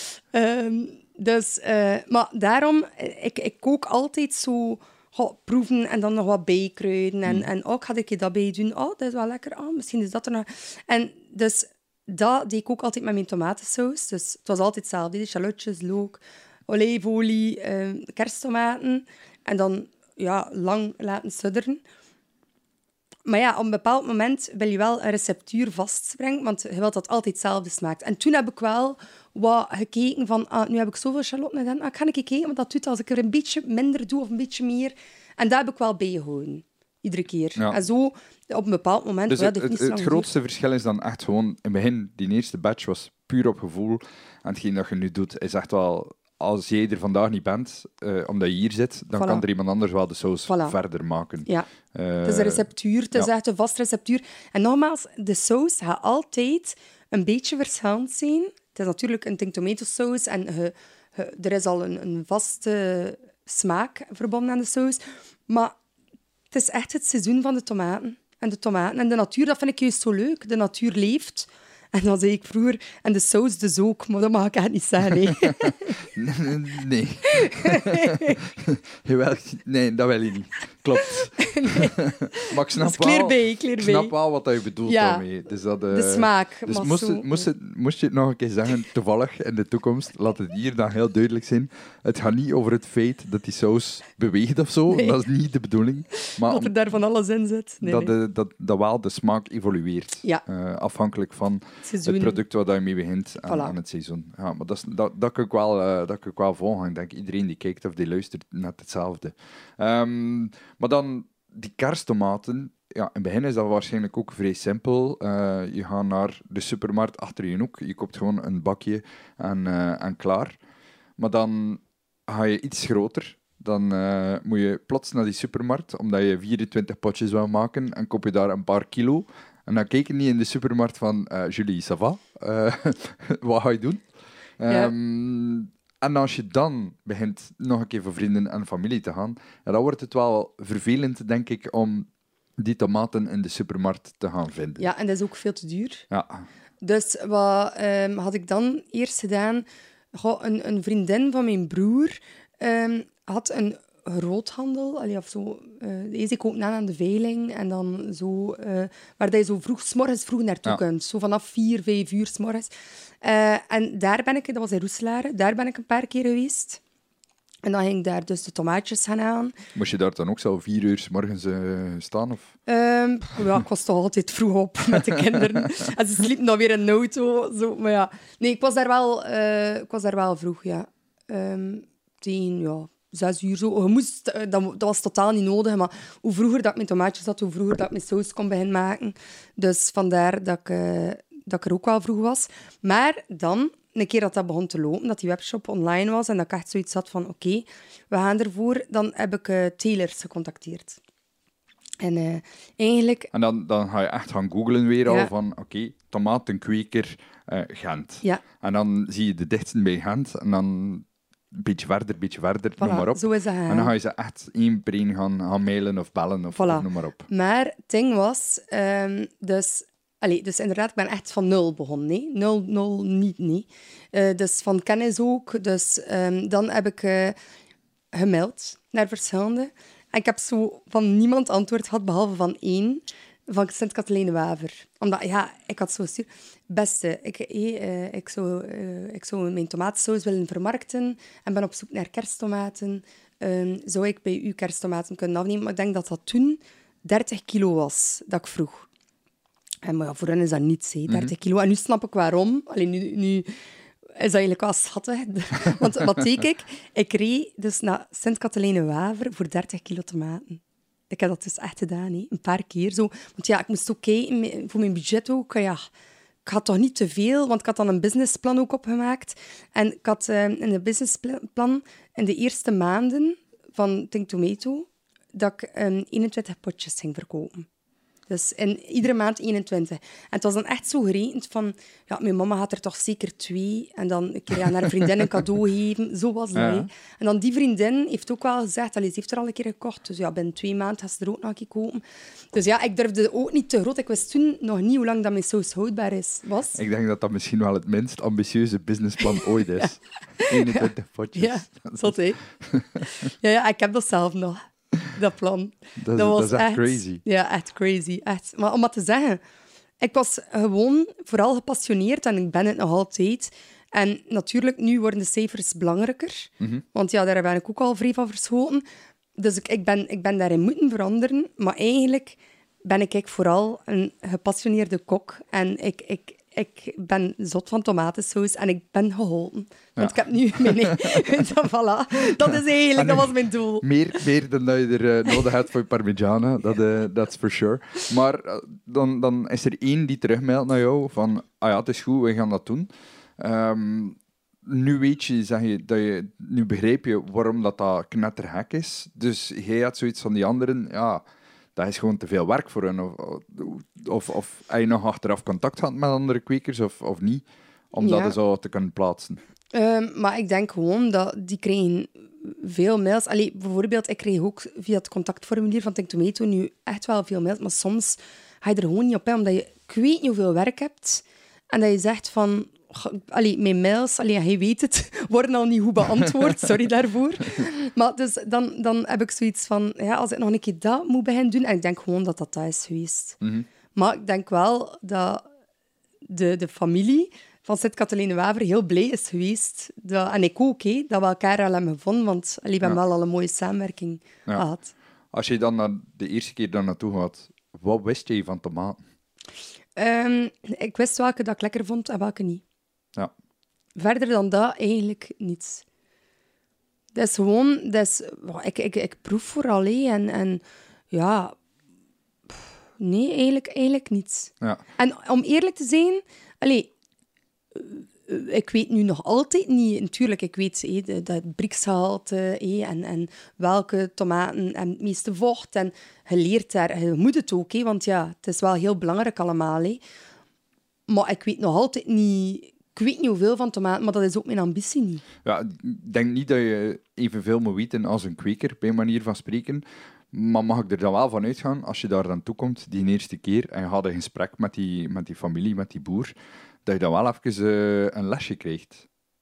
Maar daarom, ik kook altijd zo... proeven en dan nog wat bijkruiden. En ook ga ik dat bij doen. Oh, dat is wel lekker. Oh, misschien is dat er nog... En dus dat deed ik ook altijd met mijn tomatensaus. Dus het was altijd hetzelfde. De shallotjes, look, olijfolie, kersttomaten. En dan lang laten sudderen. Maar ja, op een bepaald moment wil je wel een receptuur vastbrengen, want je wilt dat het altijd hetzelfde smaakt. En toen heb ik wel wat gekeken van, nu heb ik zoveel shallotten gedaan, ik ga een keer kijken wat dat doet als ik er een beetje minder doe of een beetje meer. En daar heb ik wel bijgehouden. Iedere keer. Ja. En zo, op een bepaald moment... Dus het grootste verschil is dan echt gewoon... In het begin, die eerste batch was puur op gevoel. En hetgeen dat je nu doet, is echt wel... Als jij er vandaag niet bent, omdat je hier zit, dan kan er iemand anders wel de saus verder maken. Ja, het is een receptuur. Het is echt een vast receptuur. En nogmaals, de saus gaat altijd een beetje verschillend zijn. Het is natuurlijk een tomato saus en er is al een vaste smaak verbonden aan de saus. Maar het is echt het seizoen van de tomaten. En de natuur, dat vind ik juist zo leuk. De natuur leeft. En dan zei ik vroeger, en de saus dus ook, maar dat mag ik echt niet zeggen. Nee. Nee, dat wil je niet. Klopt. Nee. Maar ik snap, snap wel wat je bedoelt daarmee. Dus de smaak. Dus moest je het nog een keer zeggen, toevallig in de toekomst, laat het hier dan heel duidelijk zijn. Het gaat niet over het feit dat die saus beweegt of zo. Nee. Dat is niet de bedoeling. Maar dat er daar van alles in zit. Dat wel de smaak evolueert. Ja. Afhankelijk van het product waar je mee begint aan het seizoen. Ja, maar dat kan ik wel volgen. Ik denk iedereen die kijkt of die luistert net hetzelfde. Maar dan die kersttomaten. Ja, in het begin is dat waarschijnlijk ook vrij simpel. Je gaat naar de supermarkt achter je hoek. Je koopt gewoon een bakje en klaar. Maar dan ga je iets groter. Dan moet je plots naar die supermarkt, omdat je 24 potjes wil maken, en koop je daar een paar kilo. En dan kijk je niet in de supermarkt van, Julie, ça va? Wat ga je doen? Ja. En als je dan begint nog een keer voor vrienden en familie te gaan, dan wordt het wel vervelend, denk ik, om die tomaten in de supermarkt te gaan vinden. Ja, en dat is ook veel te duur. Ja. Dus wat had ik dan eerst gedaan? Een vriendin van mijn broer had een groothandel, allee, of zo. Eerst ik koop aan de veiling en dan zo, waar je zo s'morgens vroeg naartoe kunt. Zo vanaf 4, 5 uur 's morgens. En daar ben ik, dat was in Roeselare, daar ben ik een paar keer geweest. En dan ging ik daar dus de tomaatjes gaan halen. Moest je daar dan ook zo 4 uur 's morgens staan? Of? Ja, ik was toch altijd vroeg op met de kinderen. En ze sliepen dan weer in de auto. Zo. Maar ja, nee, ik was daar wel vroeg, ja. Tegen 6 uur zo. Je moest, dat was totaal niet nodig, maar hoe vroeger dat ik mijn tomaatjes had, hoe vroeger dat ik mijn saus kon beginnen maken. Dus vandaar dat ik er ook wel vroeg was. Maar dan, een keer dat begon te lopen, dat die webshop online was en dat ik echt zoiets had van oké, we gaan ervoor, dan heb ik telers gecontacteerd. En eigenlijk... En dan ga je echt gaan googlen weer al van oké, tomatenkweker Gent. Ja. En dan zie je de dichtsten bij Gent en dan een beetje verder, Voilà, noem maar op. zo is dat En dan ga je ze echt één per één gaan mailen of bellen of noem maar op. Maar het ding was, dus inderdaad, ik ben echt van 0 begonnen. Nee? 0, niet. Dus van kennis ook. Dus dan heb ik gemaild naar verschillende. En ik heb zo van niemand antwoord gehad, behalve van 1, van Sint-Katelijne-Waver. Omdat, ik had zo gestuurd. Beste, ik zou mijn tomatensaus willen vermarkten en ben op zoek naar kersttomaten. Zou ik bij u kersttomaten kunnen afnemen? Maar ik denk dat dat toen 30 kilo was, dat ik vroeg. Maar ja, voor hen is dat niets, 30 kilo. En nu snap ik waarom. Alleen nu is dat eigenlijk wel schattig. Want wat deed ik? Ik reed dus naar Sint-Katelijne-Waver voor 30 kilo tomaten. Ik heb dat dus echt gedaan, een paar keer. Zo. Want ja, ik moest ook kijken, voor mijn budget ook. Ja, ik had toch niet te veel, want ik had dan een businessplan ook opgemaakt. En ik had in het businessplan in de eerste maanden van Think Tomato dat ik 21 potjes ging verkopen. Dus iedere maand 21. En het was dan echt zo gerekend van... Ja, mijn mama had er toch zeker 2. En dan een keer aan haar vriendin een cadeau geven. Zo was dat. Ja. En dan die vriendin heeft ook wel gezegd... Ze heeft er al een keer gekocht. Dus ja, binnen 2 maanden gaat ze er ook nog een keer kopen. Dus ja, ik durfde ook niet te groot. Ik wist toen nog niet hoe lang dat mijn saus houdbaar was. Ik denk dat dat misschien wel het minst ambitieuze businessplan ooit is. 21 potjes. Ja, zot, hè? Ja, ik heb dat zelf nog. Dat plan. Dat was echt crazy. Ja, echt crazy. Echt. Maar om wat te zeggen, ik was gewoon vooral gepassioneerd en ik ben het nog altijd. En natuurlijk, nu worden de cijfers belangrijker. Want ja, daar ben ik ook al vrij van verschoten. Dus ik ben daarin moeten veranderen. Maar eigenlijk ben ik vooral een gepassioneerde kok. En ik ben zot van tomatensaus en ik ben geholpen. Want ik heb nu mijn... voilà. Dat is eigenlijk, dat was mijn doel. Meer dan dat je er nodig hebt voor je parmigiana, dat is for sure. Maar dan is er 1 die terugmailt naar jou van het is goed, we gaan dat doen. Nu weet je, zeg je, nu begrijp je waarom dat knettergek is. Dus jij had zoiets van die anderen, dat is gewoon te veel werk voor hen. Of heb je nog achteraf contact gehad met andere kwekers of niet? Om dat zo te kunnen plaatsen. Maar ik denk gewoon dat die kregen veel mails. Allee, bijvoorbeeld, ik kreeg ook via het contactformulier van Think Tomato nu echt wel veel mails. Maar soms ga je er gewoon niet op, omdat je ik weet niet hoeveel werk hebt. En dat je zegt van... mijn mails, hij weet het, worden al niet goed beantwoord. Sorry daarvoor. Maar dus dan heb ik zoiets van... Ja, als ik nog een keer dat moet beginnen doen... En ik denk gewoon dat dat is geweest. Maar ik denk wel dat de familie van Sint-Katelijne-Waver heel blij is geweest. En ik ook, dat we elkaar al hebben gevonden. Want we hebben wel al een mooie samenwerking gehad. Als je dan de eerste keer daar naartoe gaat, wat wist je van tomaten? Ik wist welke dat ik lekker vond en welke niet. Ja. Verder dan dat eigenlijk niets. Dat is gewoon... Ik proef vooral, en ja... Nee, eigenlijk niets. Ja. En om eerlijk te zijn... ik weet nu nog altijd niet... Natuurlijk, ik weet dat Brixgehalte en welke tomaten en het meeste vocht. En je leert daar... Je moet het ook, want het is wel heel belangrijk allemaal. Maar ik weet nog altijd niet... Ik weet niet hoeveel van tomaten, maar dat is ook mijn ambitie niet. Ja, ik denk niet dat je evenveel moet weten als een kweker, bij manier van spreken. Maar mag ik er dan wel van uitgaan, als je daar dan toe komt, die eerste keer, en je gaat een gesprek met die familie, met die boer, dat je dan wel even een lesje krijgt?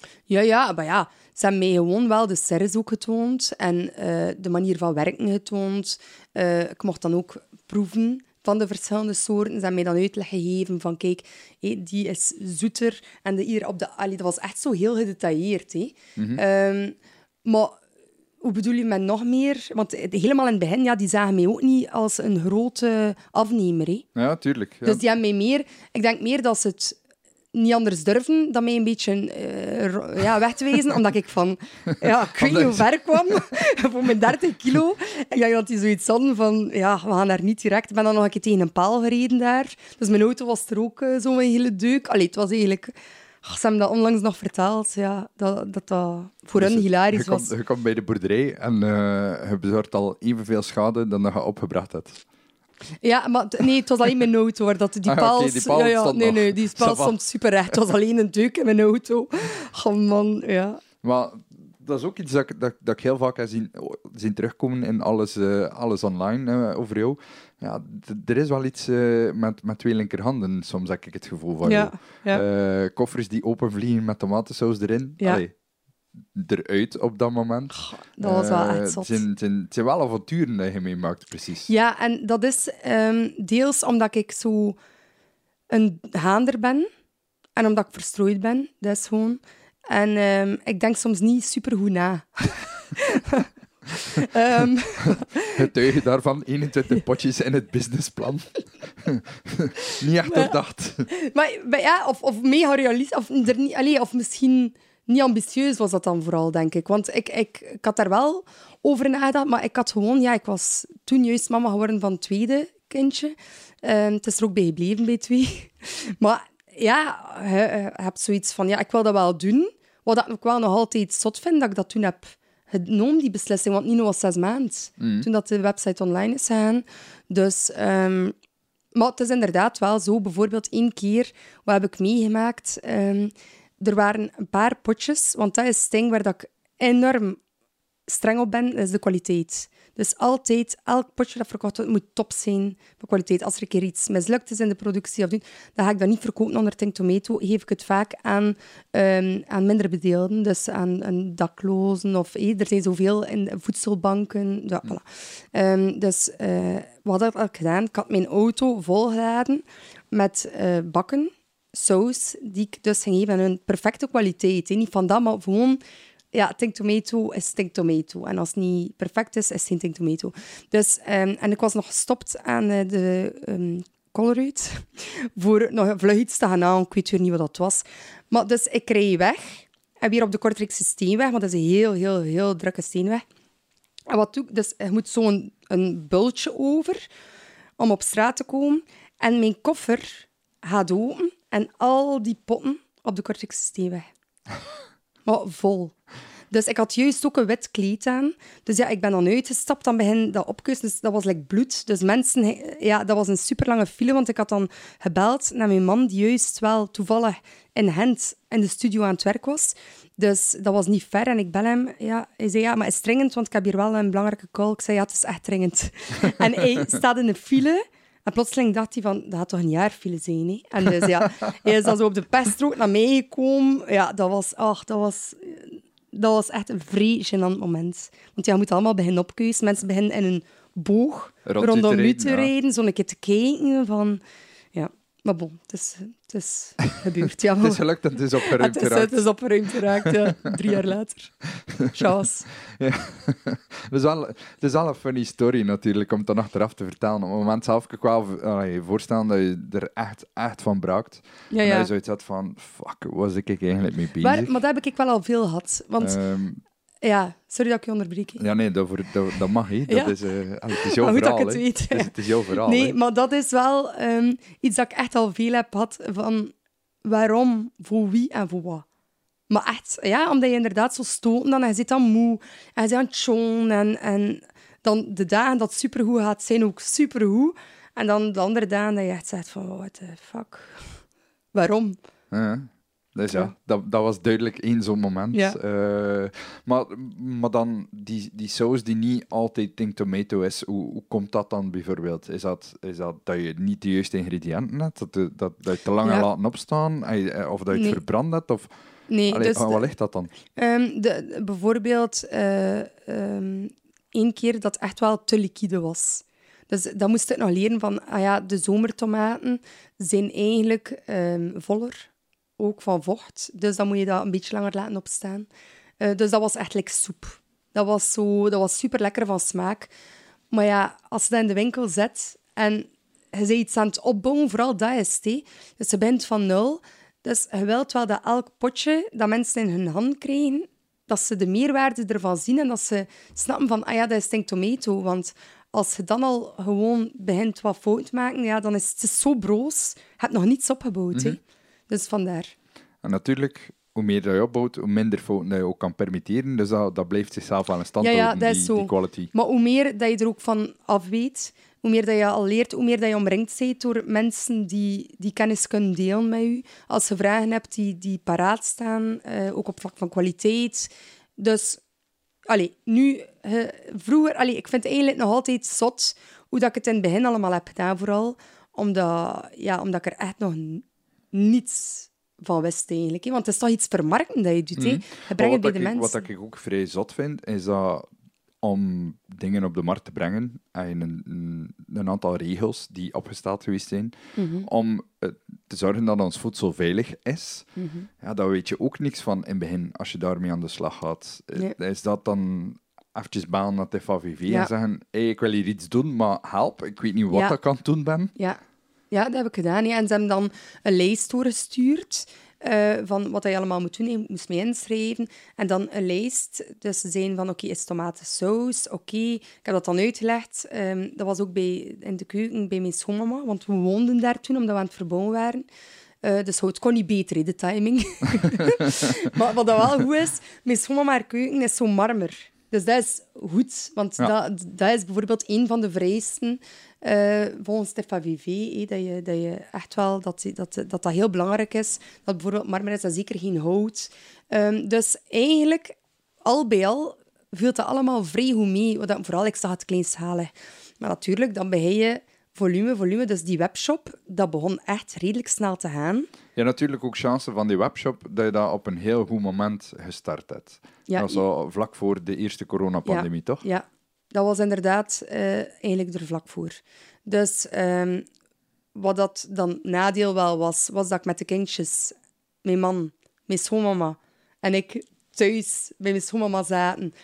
Ja, maar ja, ze hebben mij gewoon wel de serres ook getoond en de manier van werken getoond. Ik mocht dan ook proeven van de verschillende soorten. Ze hebben mij dan uitleg gegeven van, kijk, die is zoeter. En hier op de... Allee, dat was echt zo heel gedetailleerd. Maar hoe bedoel je met nog meer? Want helemaal in het begin, ja, die zagen mij ook niet als een grote afnemer. Hè. Ja, tuurlijk. Ja. Dus die hebben mij meer... Ik denk meer dat ze het niet anders durven dan mij een beetje weg te wezen, omdat ik van... Ja, ik weet niet hoe ver kwam, voor mijn 30 kilo. Ik denk dat die zoiets hadden van... Ja, we gaan daar niet direct... Ik ben dan nog een keer tegen een paal gereden daar. Dus mijn auto was er ook zo'n hele deuk. Allee, het was eigenlijk... Ze hebben dat onlangs nog verteld, ja, dat voor hen hilarisch was. Je komt bij de boerderij en je bezorgt al evenveel schade dan dat je opgebracht hebt. Ja, maar nee, het was alleen mijn auto. Hoor, dat die paal... Okay, die paal stond nog. Nee, die paal stond super recht. Het was alleen een deuk in mijn auto. Oh man, ja. Maar dat is ook iets dat ik heel vaak heb zien terugkomen in alles online over jou. Ja, er is wel iets met twee linkerhanden, soms heb ik het gevoel van jou. Ja. Koffers die openvliegen met tomatensaus erin. Ja. Allee, eruit op dat moment. Dat was wel echt zot. Het zijn wel avonturen dat je meemaakt, precies. Ja, en dat is deels omdat ik zo een haander ben. En omdat ik verstrooid ben. Dat is gewoon... En ik denk soms niet supergoed na. Getuige daarvan 21 potjes in het businessplan. Niet echt doordacht. Maar ja, of mega realistisch, of misschien niet ambitieus was dat dan vooral, denk ik. Want ik had daar wel over nagedacht, maar ik had gewoon... Ja, ik was toen juist mama geworden van het tweede kindje. Het is er ook bij gebleven, bij 2. Maar ja, je hebt zoiets van... Ja, ik wil dat wel doen. Wat ik wel nog altijd zot vind, dat ik dat toen heb genomen, die beslissing. Want Nino was 6 maanden toen dat de website online is gegaan. Dus... maar het is inderdaad wel zo. Bijvoorbeeld 1 keer, wat heb ik meegemaakt... er waren een paar potjes, want dat is het ding waar dat ik enorm streng op ben, is de kwaliteit. Dus altijd, elk potje dat verkocht wordt, moet top zijn voor kwaliteit. Als er een keer iets mislukt is in de productie, dan ga ik dat niet verkopen onder Think Tomato. Geef ik het vaak aan minder bedeelden, dus aan daklozen. Of, er zijn zoveel in voedselbanken. Ja, voilà. Dus wat had ik gedaan? Ik had mijn auto volgeladen met bakken, saus, die ik dus ging geven aan een perfecte kwaliteit. Niet van dat, maar gewoon... Ja, Think Tomato is Think Tomato. En als het niet perfect is, is het geen Think Tomato. Dus, en ik was nog gestopt aan de Colruyt voor nog vlug iets te gaan halen. Ik weet weer niet wat dat was. Maar dus ik reed weg. En weer op de Kortrijkse Steenweg, want dat is een heel, heel, heel drukke steenweg. En wat doe ik? Dus je moet zo'n een bultje over om op straat te komen. En mijn koffer gaat open en al die potten op de Kortrijkse Steenweg. Maar vol. Dus ik had juist ook een wit kleed aan. Dus ja, ik ben dan uitgestapt, dan begin dat opkussen. Dus dat was like bloed. Dus mensen... Ja, dat was een superlange file, want ik had dan gebeld naar mijn man, die juist wel toevallig in Gent in de studio aan het werk was. Dus dat was niet ver. En ik bel hem. Ja, hij zei, ja, maar is het dringend? Want ik heb hier wel een belangrijke call. Ik zei, ja, het is echt dringend. En hij staat in de file... En plotseling dacht hij van, dat gaat toch een jaar file zijn, hè? En dus ja, hij is dan zo op de peststrook naar mij gekomen. Ja, dat was echt een vrij gênant moment. Want ja, je moet allemaal beginnen opkeuzen. Mensen beginnen in een boog rondom u te rijden, zo een keer te kijken van... Ja, maar bon, het is gebeurd. Ja, het is gelukt en het is opgeruimd geraakt. Het is opgeruimd geraakt, ja. 3 jaar later. Chance. Ja. Het is wel een funny story natuurlijk, om het dan achteraf te vertellen. Op het moment zelf kan ik wel je voorstellen dat je er echt van braakt. Ja, en ja. dat je zoiets had van, fuck, was ik eigenlijk mee bezig? Maar dat heb ik wel al veel gehad. Want... Ja, sorry dat ik je onderbreek. Ja, nee, dat mag, hè. Dat Ja. is, het is jouw Maar goed verhaal. dat ik het weet. Het is jouw verhaal. Nee, hè. maar dat is wel iets dat ik echt al veel heb gehad van waarom, voor wie en voor wat. Maar echt, ja, omdat je inderdaad zo stoten dan en je zit dan moe en je zit aan het showen en dan de dagen dat het supergoed gaat, zijn ook supergoed. En dan de andere dagen dat je echt zegt van, what the fuck, waarom? Ja. Dus ja, Ja. dat was duidelijk één zo'n moment. Ja. Maar dan die saus die niet altijd Think Tomato is, hoe komt dat dan bijvoorbeeld? Is dat dat je niet de juiste ingrediënten hebt? Dat je te lang Ja. laten opstaan? Of dat je het Nee. verbrand hebt? Of... Nee, Allee, dus wat ligt dat dan? bijvoorbeeld één keer dat echt wel te liquide was. Dus dan moest ik nog leren van, de zomertomaten zijn eigenlijk voller, ook van vocht. Dus dan moet je dat een beetje langer laten opstaan. Dus dat was echt like soep. Dat was super lekker van smaak. Maar ja, als je dat in de winkel zet en je bent iets aan het opbouwen, vooral dat is het. Dus je bent van nul. Dus je wilt wel dat elk potje dat mensen in hun hand krijgen, dat ze de meerwaarde ervan zien en dat ze snappen van, dat is Think Tomato. Want als je dan al gewoon begint wat fout te maken, ja, dan is het zo broos. Je hebt nog niets opgebouwd. Hè. Dus vandaar. En natuurlijk, hoe meer dat je opbouwt, hoe minder fouten dat je ook kan permitteren. Dus dat blijft zichzelf aan een stand houden, dat is zo. die quality. Maar hoe meer dat je er ook van af weet, hoe meer dat je al leert, hoe meer dat je omringd bent door mensen die kennis kunnen delen met je. Als je vragen hebt die paraat staan, ook op vlak van kwaliteit. Dus, vroeger... ik vind het eigenlijk nog altijd zot hoe dat ik het in het begin allemaal heb gedaan, vooral. Omdat ik er echt nog niets van wist, eigenlijk. Hè. Want het is toch iets vermarkten dat je doet. Hè. Je brengt het bij de mensen. Wat ik ook vrij zot vind, is dat om dingen op de markt te brengen, en een aantal regels die opgesteld geweest zijn, om te zorgen dat ons voedsel veilig is. Ja, daar weet je ook niks van in het begin, als je daarmee aan de slag gaat. Nee. Is dat dan eventjes bellen naar de FAVV en zeggen, hey, ik wil hier iets doen, maar help, ik weet niet wat ik aan het doen ben. Ja, dat heb ik gedaan. Ja. En ze hebben dan een lijst doorgestuurd van wat je allemaal moet doen. Je moest mee inschrijven. En dan een lijst. Dus ze zeiden van, is tomatensaus? Ik heb dat dan uitgelegd. Dat was ook in de keuken bij mijn schoonmama, want we woonden daar toen, omdat we aan het verbouwen waren. Dus het kon niet beter, hè, de timing. Maar wat dat wel goed is, mijn schoonmama haar keuken is zo marmer. Dus dat is goed, want dat is bijvoorbeeld een van de vereisten volgens de FAVV, dat je echt wel dat heel belangrijk is. Dat bijvoorbeeld marmer is, dat zeker geen hout. Dus eigenlijk, al bij al, viel dat allemaal vrij goed mee. Vooral, ik zag het kleinschalig. Maar natuurlijk, dan begin je volume. Dus die webshop, dat begon echt redelijk snel te gaan. Ja, natuurlijk ook chance van die webshop dat je dat op een heel goed moment gestart hebt. Ja, dat was al vlak voor de eerste coronapandemie, toch? Ja, dat was inderdaad eigenlijk er vlak voor. Dus wat dat dan nadeel wel was dat ik met de kindjes, mijn man, mijn schoonmama en ik thuis bij mijn schoonmama zaten.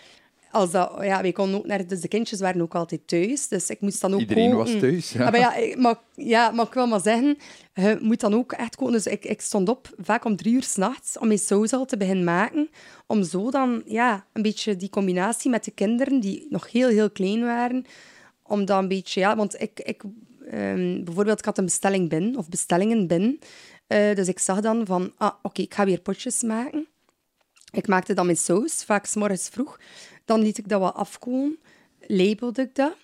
Wij konden ook dus de kindjes waren ook altijd thuis, dus ik moest dan ook Iedereen koken. was thuis, ja. Maar ik wil maar zeggen, je moet dan ook echt koken. Dus ik stond op, vaak om 3 uur 's nachts, om mijn saus al te beginnen maken, om zo dan een beetje die combinatie met de kinderen, die nog heel, heel klein waren, om dan een beetje... want bijvoorbeeld, ik had een bestellingen binnen, dus ik zag dan van, ik ga weer potjes maken. Ik maakte dan mijn saus, vaak 's morgens vroeg. Dan liet ik dat wat afkomen, labelde ik dat.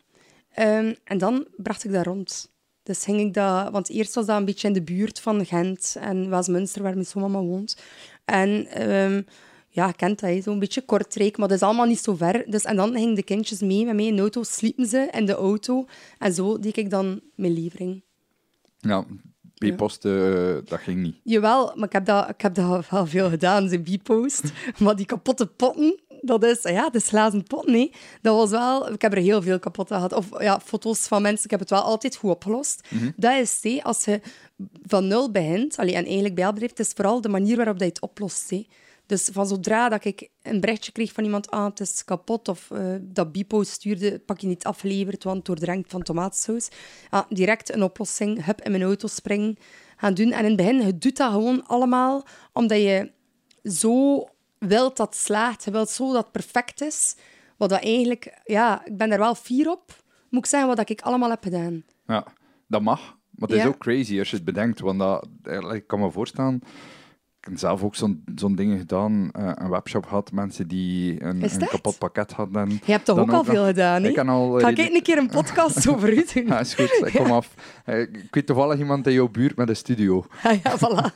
En dan bracht ik dat rond. Dus ging ik dat... Want eerst was dat een beetje in de buurt van Gent en Waasmunster, waar mijn schoonmama woont. En je kent dat, zo'n beetje Kortrijk, maar dat is allemaal niet zo ver. Dus, en dan gingen de kindjes mee met mij in de auto, sliepen ze in de auto. En zo deed ik dan mijn levering. Ja, B-post, dat ging niet. Jawel, maar ik heb dat wel veel gedaan, zijn B-post. Maar die kapotte potten, dat is glazen potten, nee. Dat was wel... Ik heb er heel veel kapot gehad. Of foto's van mensen, ik heb het wel altijd goed opgelost. Dat is, als je van nul begint, en eigenlijk bij elk bedrijf, het is vooral de manier waarop dat je het oplost. Dus van zodra dat ik een berichtje kreeg van iemand, het is kapot, of dat B-post stuurde, pak je niet afgeleverd, want het doordrenkt van tomatensaus. Direct een oplossing, hup, in mijn auto springen, gaan doen. En in het begin, je doet dat gewoon allemaal omdat je zo wilt dat het slaagt. Je wilt zo dat het perfect is. Wat dat eigenlijk... ik ben daar wel fier op, moet ik zeggen, wat ik allemaal heb gedaan. Ja, dat mag. Maar het is ook crazy als je het bedenkt. Want ik kan me voorstellen... Ik heb zelf ook zo'n dingen gedaan. Een webshop had, mensen die een kapot pakket hadden. Je hebt toch ook al veel gedaan, hè? Ga ik een keer een podcast over u doen? Ja, is goed. Ik kom af. Ik weet toevallig iemand in jouw buurt met een studio. Ja, voilà.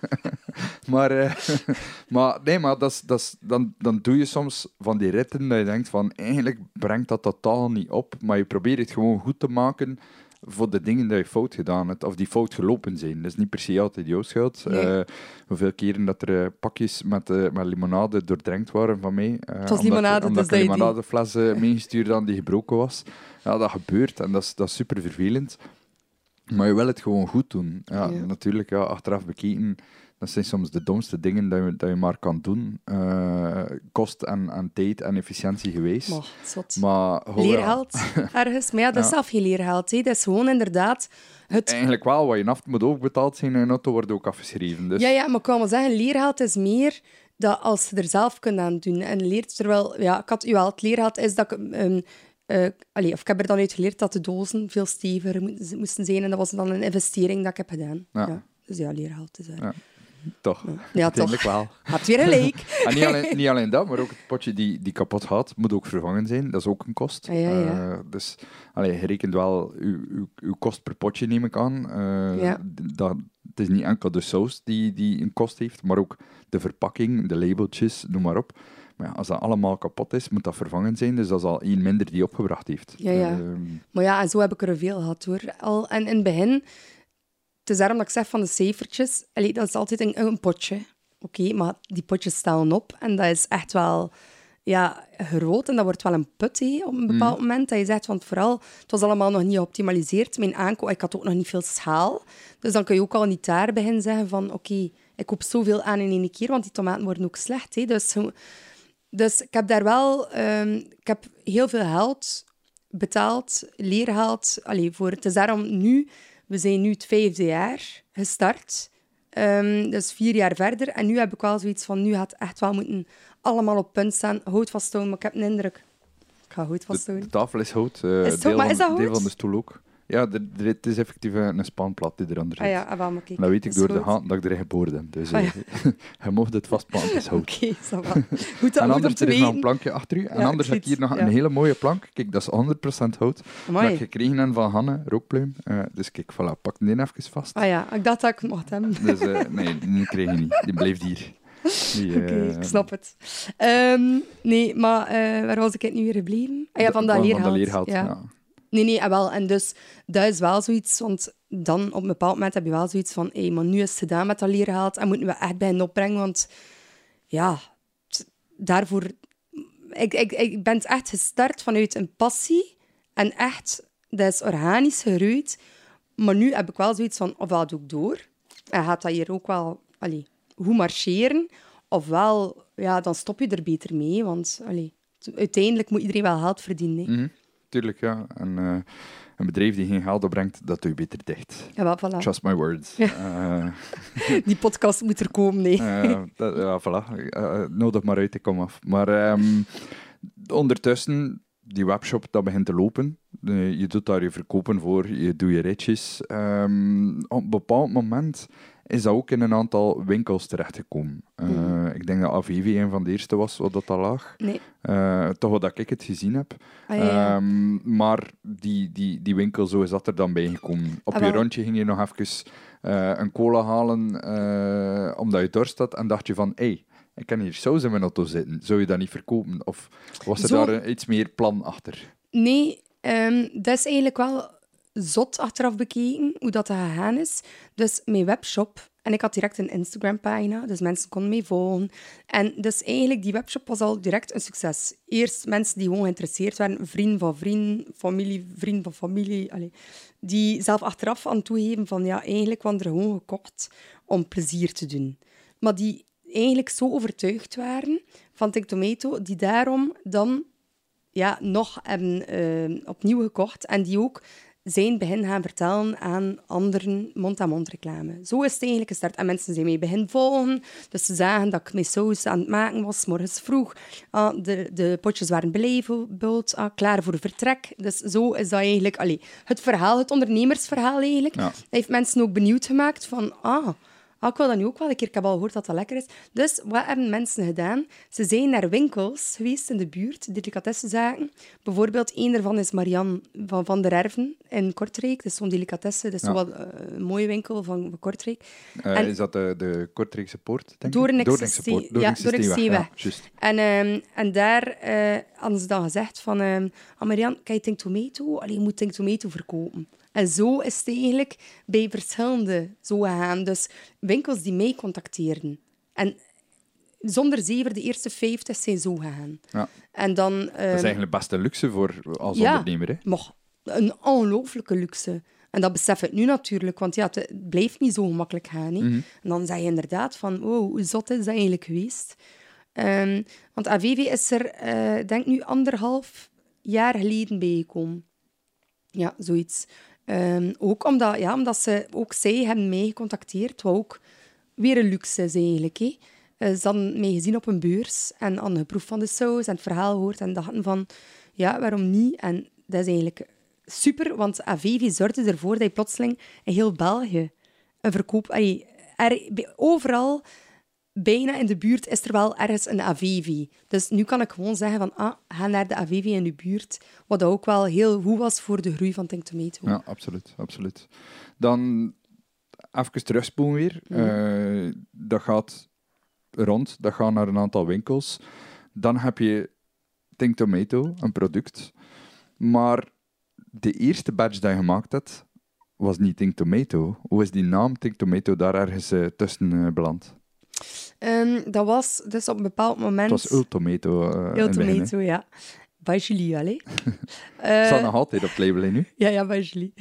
maar dan doe je soms van die ritten dat je denkt van, eigenlijk brengt dat totaal niet op, maar je probeert het gewoon goed te maken. voor de dingen die je fout gedaan hebt, of die fout gelopen zijn. Dat is niet per se altijd jouw schuld. Nee. Hoeveel keren dat er pakjes met limonade doordrenkt waren van mij. Het was limonade, omdat dus ik een dat je die... limonadefles meegestuurd had die gebroken was. Ja, dat gebeurt en dat is super vervelend. Maar je wil het gewoon goed doen. Ja, Ja. natuurlijk, achteraf bekeken, dat zijn soms de domste dingen dat je maar kan doen. Kost en tijd en efficiëntie geweest. Maar, zot. Maar, Leergeld ergens. Maar ja, dat is Ja. zelf geen leergeld. Hè. Dat is gewoon inderdaad het... Eigenlijk wel, wat je naft moet ook betaald zijn en je auto wordt ook afgeschreven. Dus Ja, maar ik kan wel zeggen, leergeld is meer dat als je er zelf kunt aan doen. En leert terwijl... Ja, ik had wel het leergeld is dat ik... of ik heb er dan uit geleerd dat de dozen veel steviger moesten zijn. En dat was dan een investering dat ik heb gedaan. Ja. Ja. Dus ja, leergeld is er. Ja. toch. Ja, Uiteindelijk toch. wel. Had weer gelijk. En niet alleen dat, maar ook het potje die kapot gaat, moet ook vervangen zijn. Dat is ook een kost. Ja. Dus je rekent wel uw kost per potje, neem ik aan. Ja. Het is niet enkel de saus die een kost heeft, maar ook de verpakking, de labeltjes, noem maar op. Maar ja, als dat allemaal kapot is, moet dat vervangen zijn. Dus dat is al één minder die opgebracht heeft. Ja. Maar ja, en zo heb ik er veel gehad, hoor. En in het begin... Het is daarom dat ik zeg van de cijfertjes... dat is altijd een potje. Oké, maar die potjes staan op. En dat is echt wel groot. En dat wordt wel een put op een bepaald moment. Dat je zegt, want vooral... Het was allemaal nog niet geoptimaliseerd. Mijn aankoop... Ik had ook nog niet veel schaal. Dus dan kun je ook al niet daar beginnen zeggen van... Oké, ik koop zoveel aan in één keer. Want die tomaten worden ook slecht. Hè. Dus ik heb daar wel... ik heb heel veel geld betaald. Leergeld. Voor. Het is daarom nu... We zijn nu het 5e jaar gestart. Dus 4 jaar verder. En nu heb ik wel zoiets van... Nu gaat het echt wel moeten allemaal op punt staan. Hout vasthouden, maar ik heb een indruk... Ik ga hout vasthouden. De tafel is hout. Is het hout? Maar is dat deel hout? van de stoel ook. Ja, het is effectief een spanplaat die eronder zit. Ah ja, wel, maar kijk. Dat weet ik is door de hout. hand dat ik erin geboren ben. Dus Ah ja. je mocht het vastplannen, het is hout. Oké, ça va. Goed En om anders, te er is nog een weten. plankje achter u. En Ja, anders ik heb ik hier zie nog het, een ja. hele mooie plank. Kijk, dat is 100% hout. Amai. Dat ik gekregen heb van Hanne, rookpluim. Dus kijk, voilà, pak die even vast. Ah ja, ik dacht dat ik het mocht hebben. Dus nee, die kreeg je niet. Die bleef hier. Oké, ik snap het. Nee, maar waar was ik het nu weer gebleven? Ah ja, van dat leergeld. Van de leergeld, Ja. ja. Nee, wel. En dus, dat is wel zoiets, want dan op een bepaald moment heb je wel zoiets van, maar nu is het gedaan met dat leergeld en moeten we echt beginnen opbrengen, want ja, daarvoor... Ik ben echt gestart vanuit een passie en echt, dat is organisch gegroeid, maar nu heb ik wel zoiets van, ofwel doe ik door en gaat dat hier ook wel goed marcheren, ofwel, ja, dan stop je er beter mee, want uiteindelijk moet iedereen wel geld verdienen. Hè. Mhm. Tuurlijk, ja. En een bedrijf die geen geld opbrengt, dat doe je beter dicht. Ja, wel, voilà. Trust my words. Die podcast moet er komen, nee. Ja, voilà. Nodig maar uit, ik kom af. Maar ondertussen, die webshop, dat begint te lopen. Je doet daar je verkopen voor, je doet je ritjes. Op een bepaald moment is dat ook in een aantal winkels terechtgekomen. Ik denk dat AVV een van de eerste was wat dat al lag. Nee. Toch wat ik het gezien heb. Ah, ja. Maar die winkel, zo is dat er dan bij gekomen. Op je wel. rondje ging je nog even een cola halen, omdat je dorst had, en dacht je van, ik kan hier saus in mijn auto zitten. Zou je dat niet verkopen? Of was er Zo- daar iets meer plan achter? Nee, dat is eigenlijk wel zot achteraf bekeken, hoe dat gegaan is. Dus mijn webshop, en ik had direct een Instagram-pagina, dus mensen konden mij volgen. En dus eigenlijk, die webshop was al direct een succes. Eerst mensen die gewoon geïnteresseerd waren, vrienden van vrienden van familie, die zelf achteraf aan toegeven van, ja, eigenlijk waren er gewoon gekocht om plezier te doen. Maar die eigenlijk zo overtuigd waren van Tik Tomato, die daarom dan nog hebben opnieuw gekocht en die ook zijn begin gaan vertellen aan anderen, mond-aan-mond reclame. Zo is het eigenlijk gestart. En mensen zijn mij begin volgen. Dus ze zagen dat ik mijn saus aan het maken was, 's morgens vroeg. De potjes waren belabeld, klaar voor vertrek. Dus zo is dat eigenlijk het verhaal, het ondernemersverhaal eigenlijk. Ja. Dat heeft mensen ook benieuwd gemaakt van, ik wil dat nu ook wel een keer. Ik heb al gehoord dat dat lekker is. Dus wat hebben mensen gedaan? Ze zijn naar winkels geweest in de buurt, delicatessenzaken. Bijvoorbeeld, één daarvan is Marianne van der Erven in Kortrijk. Dat is zo'n delicatessen, dat is zo wat, een mooie winkel van Kortrijk. Is dat de Kortrijkse Poort, denk ik? Doornikse Zeeweg. Juist. En daar hadden ze dan gezegd van... Marianne, kan je Think Tomato? Allee, je moet Think Tomato verkopen. En zo is het eigenlijk bij verschillende zo gegaan. Dus winkels die mij contacteerden. En zonder zever, de eerste 50 zijn zo gegaan. Ja. En dan, dat is eigenlijk best een luxe voor als ondernemer. Hè? Maar een ongelooflijke luxe. En dat besef ik nu natuurlijk, want ja, het blijft niet zo gemakkelijk gaan. Hè. En dan zeg je inderdaad van, hoe zot is dat eigenlijk geweest? Want AVV is er, denk nu 1,5 jaar geleden bijgekomen. Ja, zoiets. Ook omdat ze ook zij hebben mij gecontacteerd, wat ook weer een luxe is eigenlijk. Hè. Ze hadden mij gezien op een beurs en hadden geproefd van de saus en het verhaal gehoord en dachten van, ja, waarom niet? En dat is eigenlijk super, want AVV zorgde ervoor dat je plotseling in heel België een verkoop... Overal, bijna in de buurt, is er wel ergens een AVV. Dus nu kan ik gewoon zeggen van, ga naar de AVV in de buurt, wat ook wel heel goed was voor de groei van Think Tomato. Ja, absoluut. Dan even terugspoelen weer. Dat gaat rond, dat gaat naar een aantal winkels. Dan heb je Think Tomato, een product. Maar de eerste batch die je gemaakt hebt, was niet Think Tomato. Hoe is die naam Think Tomato daar ergens tussen beland? Dat was dus op een bepaald moment... Het was Ultomato. Ultomato, ja. Bij Julie, allee. Staat nog altijd op het label, hè, nu? Ja, bij Julie.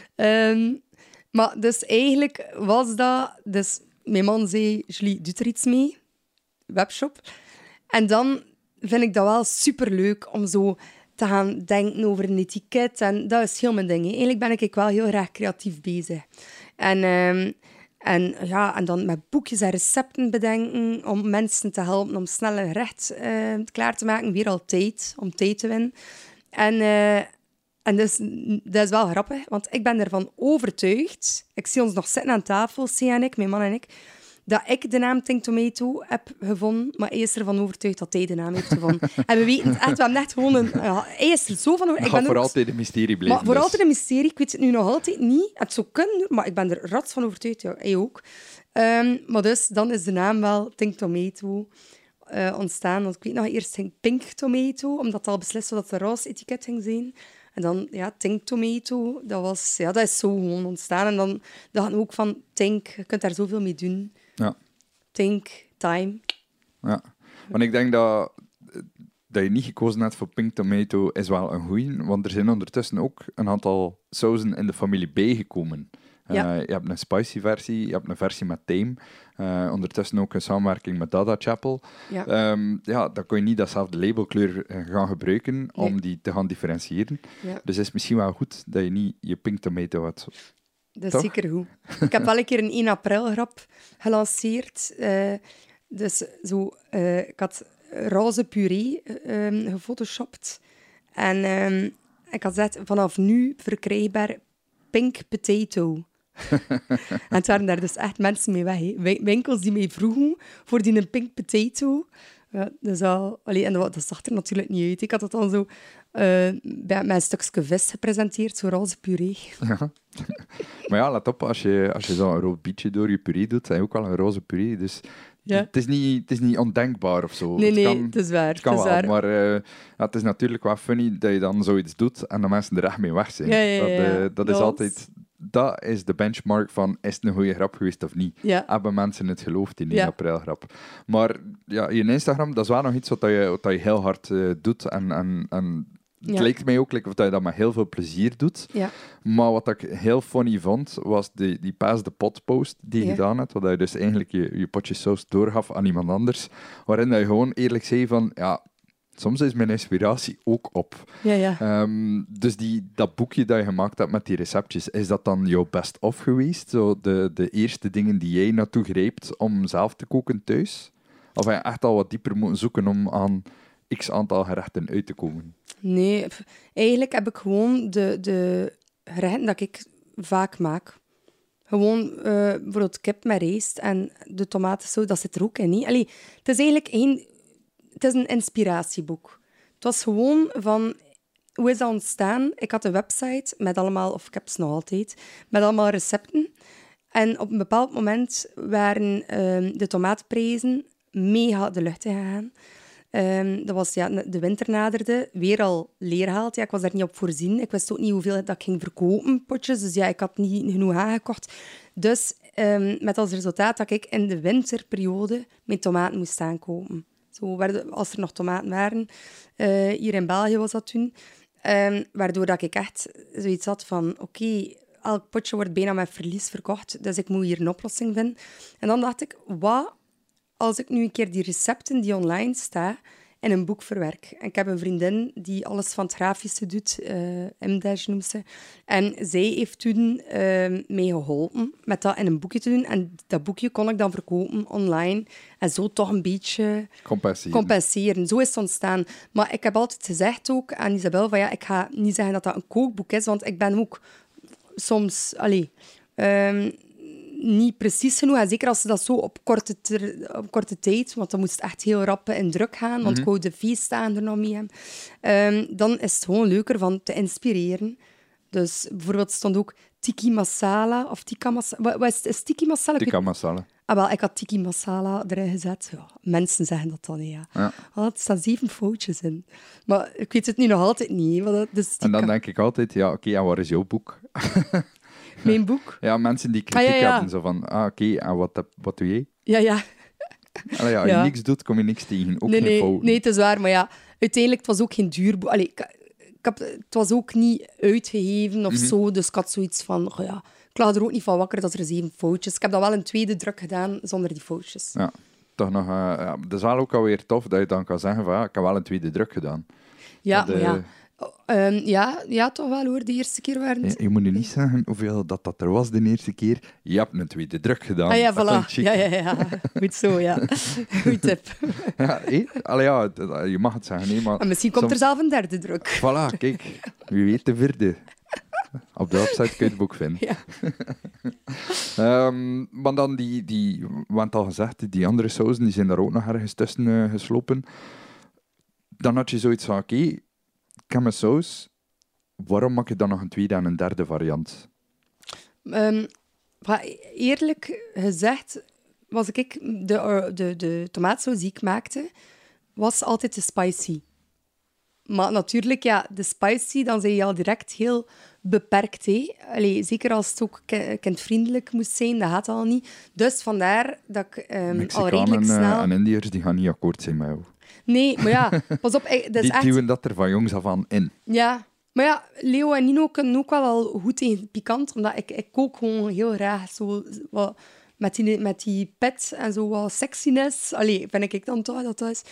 Maar dus eigenlijk was dat... Dus mijn man zei, Julie, doet er iets mee? Webshop. En dan vind ik dat wel superleuk om zo te gaan denken over een etiket. En dat is heel mijn ding. Hè. Eigenlijk ben ik wel heel graag creatief bezig. En dan met boekjes en recepten bedenken om mensen te helpen om snel een gerecht klaar te maken. Weer al tijd, om tijd te winnen. En dus, dat is wel grappig, want ik ben ervan overtuigd. Ik zie ons nog zitten aan tafel, Sia en ik, mijn man en ik, dat ik de naam Think Tomato heb gevonden, maar hij is ervan overtuigd dat hij de naam heeft gevonden. En we weten het echt, we hebben echt gewoon een... hij is er zo van overtuigd. Het gaat voor altijd een mysterie blijven. Maar voor dus. altijd een mysterie. Ik weet het nu nog altijd niet. Het zou kunnen, maar ik ben er rats van overtuigd. Ja, hij ook. Maar dus, dan is de naam wel Think Tomato ontstaan. Want ik weet nog, eerst ging Pink Tomato, omdat het al beslist was dat het een roze etiket ging zijn. En dan, ja, Think Tomato, dat is zo gewoon ontstaan. En dan dachten we ook van, Think, je kunt daar zoveel mee doen. Ja. Think, time. Ja, want ik denk dat je niet gekozen hebt voor Pink Tomato is wel een goeie, want er zijn ondertussen ook een aantal sauzen in de familie bijgekomen. Ja. Je hebt een spicy versie, je hebt een versie met thyme, ondertussen ook een samenwerking met Dada Chapel. Ja. Dan kun je niet datzelfde labelkleur gaan gebruiken om die te gaan differentiëren. Ja. Dus het is misschien wel goed dat je niet je Pink Tomato had. Dat is Toch? zeker goed. Ik heb wel een keer een 1 april grap gelanceerd. Ik had roze puree gefotoshopt. En ik had gezegd, vanaf nu verkrijgbaar Pink Potato. En het waren daar dus echt mensen mee weg. Hè. Winkels die mij vroegen voor die een Pink Potato. Ja, en dat zag er natuurlijk niet uit. Ik had het dan zo met een stukje vis gepresenteerd, zo roze puree. Ja. Maar ja, let op, als je zo'n rood bietje door je puree doet, heb je ook wel een roze puree. Dus ja. het is niet ondenkbaar of zo. Nee, het is waar. Het kan wel, maar het is natuurlijk wel funny dat je dan zoiets doet en de mensen er echt mee weg zijn. Ja. Dat is altijd... Dat is de benchmark van, is het een goede grap geweest of niet? Ja. Hebben mensen het geloofd in die aprilgrap? Maar ja, je Instagram, dat is wel nog iets wat je heel hard doet. En het lijkt mij ook of je dat met heel veel plezier doet. Ja. Maar wat ik heel funny vond, was die Pass the Pot post die je gedaan hebt, waar je dus eigenlijk je potje saus doorgaf aan iemand anders, waarin je gewoon eerlijk zei van, ja, soms is mijn inspiratie ook op. Ja. Dus dat boekje dat je gemaakt hebt met die receptjes, is dat dan jouw best-of geweest? Zo de eerste dingen die jij naartoe grijpt om zelf te koken thuis? Of heb je echt al wat dieper moeten zoeken om aan x aantal gerechten uit te komen? Nee, eigenlijk heb ik gewoon de gerechten dat ik vaak maak. Gewoon bijvoorbeeld kip met rijst en de tomatensaus, dat zit er ook in. Niet? Allee, het is eigenlijk het is een inspiratieboek. Het was gewoon van... Hoe is dat ontstaan? Ik had een website met allemaal... Of ik heb ze nog altijd. Met allemaal recepten. En op een bepaald moment waren de tomaatprijzen mega de lucht gegaan. Dat was, de winter naderde, weer al leergeld. Ja, ik was daar niet op voorzien. Ik wist ook niet hoeveel dat ik ging verkopen, potjes. Dus ja, ik had niet genoeg aangekocht. Dus met als resultaat dat ik in de winterperiode mijn tomaten moest aankopen. Zo als er nog tomaten waren. Hier in België was dat toen. Waardoor dat ik echt zoiets had van... Oké, elk potje wordt bijna met verlies verkocht. Dus ik moet hier een oplossing vinden. En dan dacht ik, wat als ik nu een keer die recepten die online staan in een boek verwerk? En ik heb een vriendin die alles van het grafische doet, Mdej noemt ze. En zij heeft toen mij geholpen met dat in een boekje te doen. En dat boekje kon ik dan verkopen online. En zo toch een beetje compenseren. Zo is het ontstaan. Maar ik heb altijd gezegd ook aan Isabel van ja, ik ga niet zeggen dat dat een kookboek is, want ik ben ook soms... niet precies genoeg. En zeker als ze dat zo op korte tijd, want dan moest het echt heel rap in druk gaan, want ik wou de feestdagen er nog mee hebben. Dan is het gewoon leuker van te inspireren. Dus bijvoorbeeld stond ook tiki masala, of tikka masala. Wat is tiki masala? Tikka masala. Ah, wel, ik had tiki masala erin gezet. Ja, mensen zeggen dat dan, ja. Er staan 7 foutjes in. Maar ik weet het nu nog altijd niet. Dus en dan denk ik altijd, ja, oké, en waar is jouw boek? Mijn boek? Ja, mensen die kritiek hebben, zo van, oké, en wat doe jij? Ja. Als je niks doet, kom je niks tegen. Ook geen fouten. Nee, het is waar, maar ja, uiteindelijk, het was ook geen duur boek. Het was ook niet uitgegeven of zo, dus ik had zoiets van, ik lag er ook niet van wakker dat er 7 foutjes. Ik heb dat wel een tweede druk gedaan, zonder die foutjes. Ja, toch nog... dat is wel ook alweer tof, dat je dan kan zeggen van, ik heb wel een tweede druk gedaan. Ja, ja, toch wel hoor, de eerste keer waren het... Je moet nu niet zeggen hoeveel dat er was de eerste keer. Je hebt een tweede druk gedaan. Ah ja, voilà. Ja. Goed zo, ja. Goed tip. Je mag het zeggen, maar... En misschien komt er zelf een derde druk. Voilà, kijk. Wie weet de vierde. Op de website kun je het boek vinden. Ja. Maar dan we hadden al gezegd, die andere sauzen, die zijn daar ook nog ergens tussen geslopen. Dan had je zoiets van, oké, ik heb mijn saus, waarom maak je dan nog een tweede en een derde variant? Eerlijk gezegd, was ik de tomaatsaus die ik maakte, was altijd de spicy. Maar natuurlijk, ja, de spicy, dan ben je al direct heel beperkt. Allee, zeker als het ook kindvriendelijk moest zijn, dat gaat al niet. Dus vandaar dat ik al redelijk snel... en Indiërs, die gaan niet akkoord zijn met jou. Nee, maar ja, pas op. Die duwen dat er van jongs af aan in. Ja, maar ja, Leo en Nino kunnen ook wel al goed tegen pikant, omdat ik kook gewoon heel graag zo wat, met die pet en zo wat sexiness. Allee, vind ik dan toch dat is.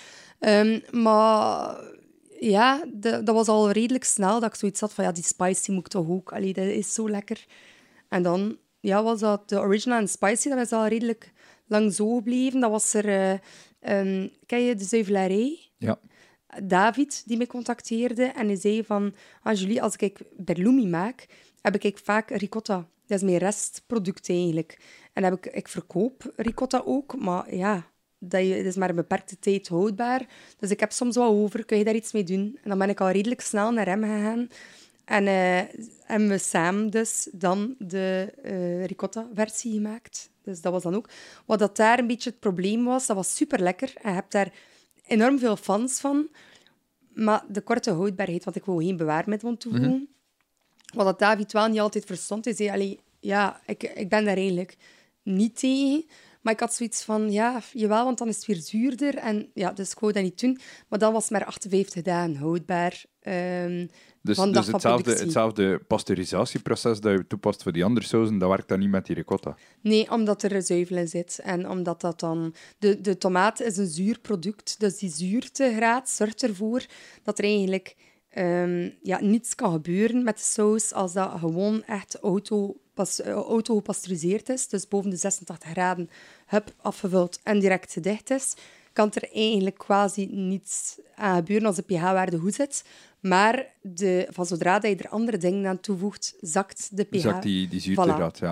Maar ja, dat was al redelijk snel dat ik zoiets had van ja, die spicy moet ik toch ook. Allee, dat is zo lekker. En dan was dat de original en spicy, dat is al redelijk lang zo gebleven. Dat was er... ken je de zuivelarij? Ja. David, die me contacteerde en hij zei van... Julie, als ik berlumi maak, heb ik vaak ricotta. Dat is mijn restproduct eigenlijk. En ik verkoop ricotta ook, maar ja, dat is maar een beperkte tijd houdbaar. Dus ik heb soms wat over, kun je daar iets mee doen? En dan ben ik al redelijk snel naar hem gegaan. En hebben we samen dus dan de ricotta-versie gemaakt. Dus dat was dan ook... Wat dat daar een beetje het probleem was, dat was super lekker. En je hebt daar enorm veel fans van. Maar de korte houdbaarheid, want ik wou geen bewaarmiddel toevoegen. Wat dat David wel niet altijd verstond. Hij zei, allee, ja, ik ben daar eigenlijk niet tegen. Maar ik had zoiets van, ja, jawel, want dan is het weer zuurder. En ja, dus ik wou dat niet doen. Maar dan was het maar 58 dagen houdbaar. Dus hetzelfde pasteurisatieproces dat je toepast voor die andere sauzen, dat werkt dan niet met die ricotta? Nee, omdat er zuivel in zit. En omdat dat dan... De tomaat is een zuur product, dus die zuurtegraad zorgt ervoor dat er eigenlijk niets kan gebeuren met de saus als dat gewoon echt auto-gepasteuriseerd is. Dus boven de 86 graden afgevuld en direct dicht is, kan er eigenlijk quasi niets aan gebeuren als de pH-waarde goed zit. Maar van zodra dat je er andere dingen aan toevoegt, zakt de pH. Zakt die zuurtegraad, ja.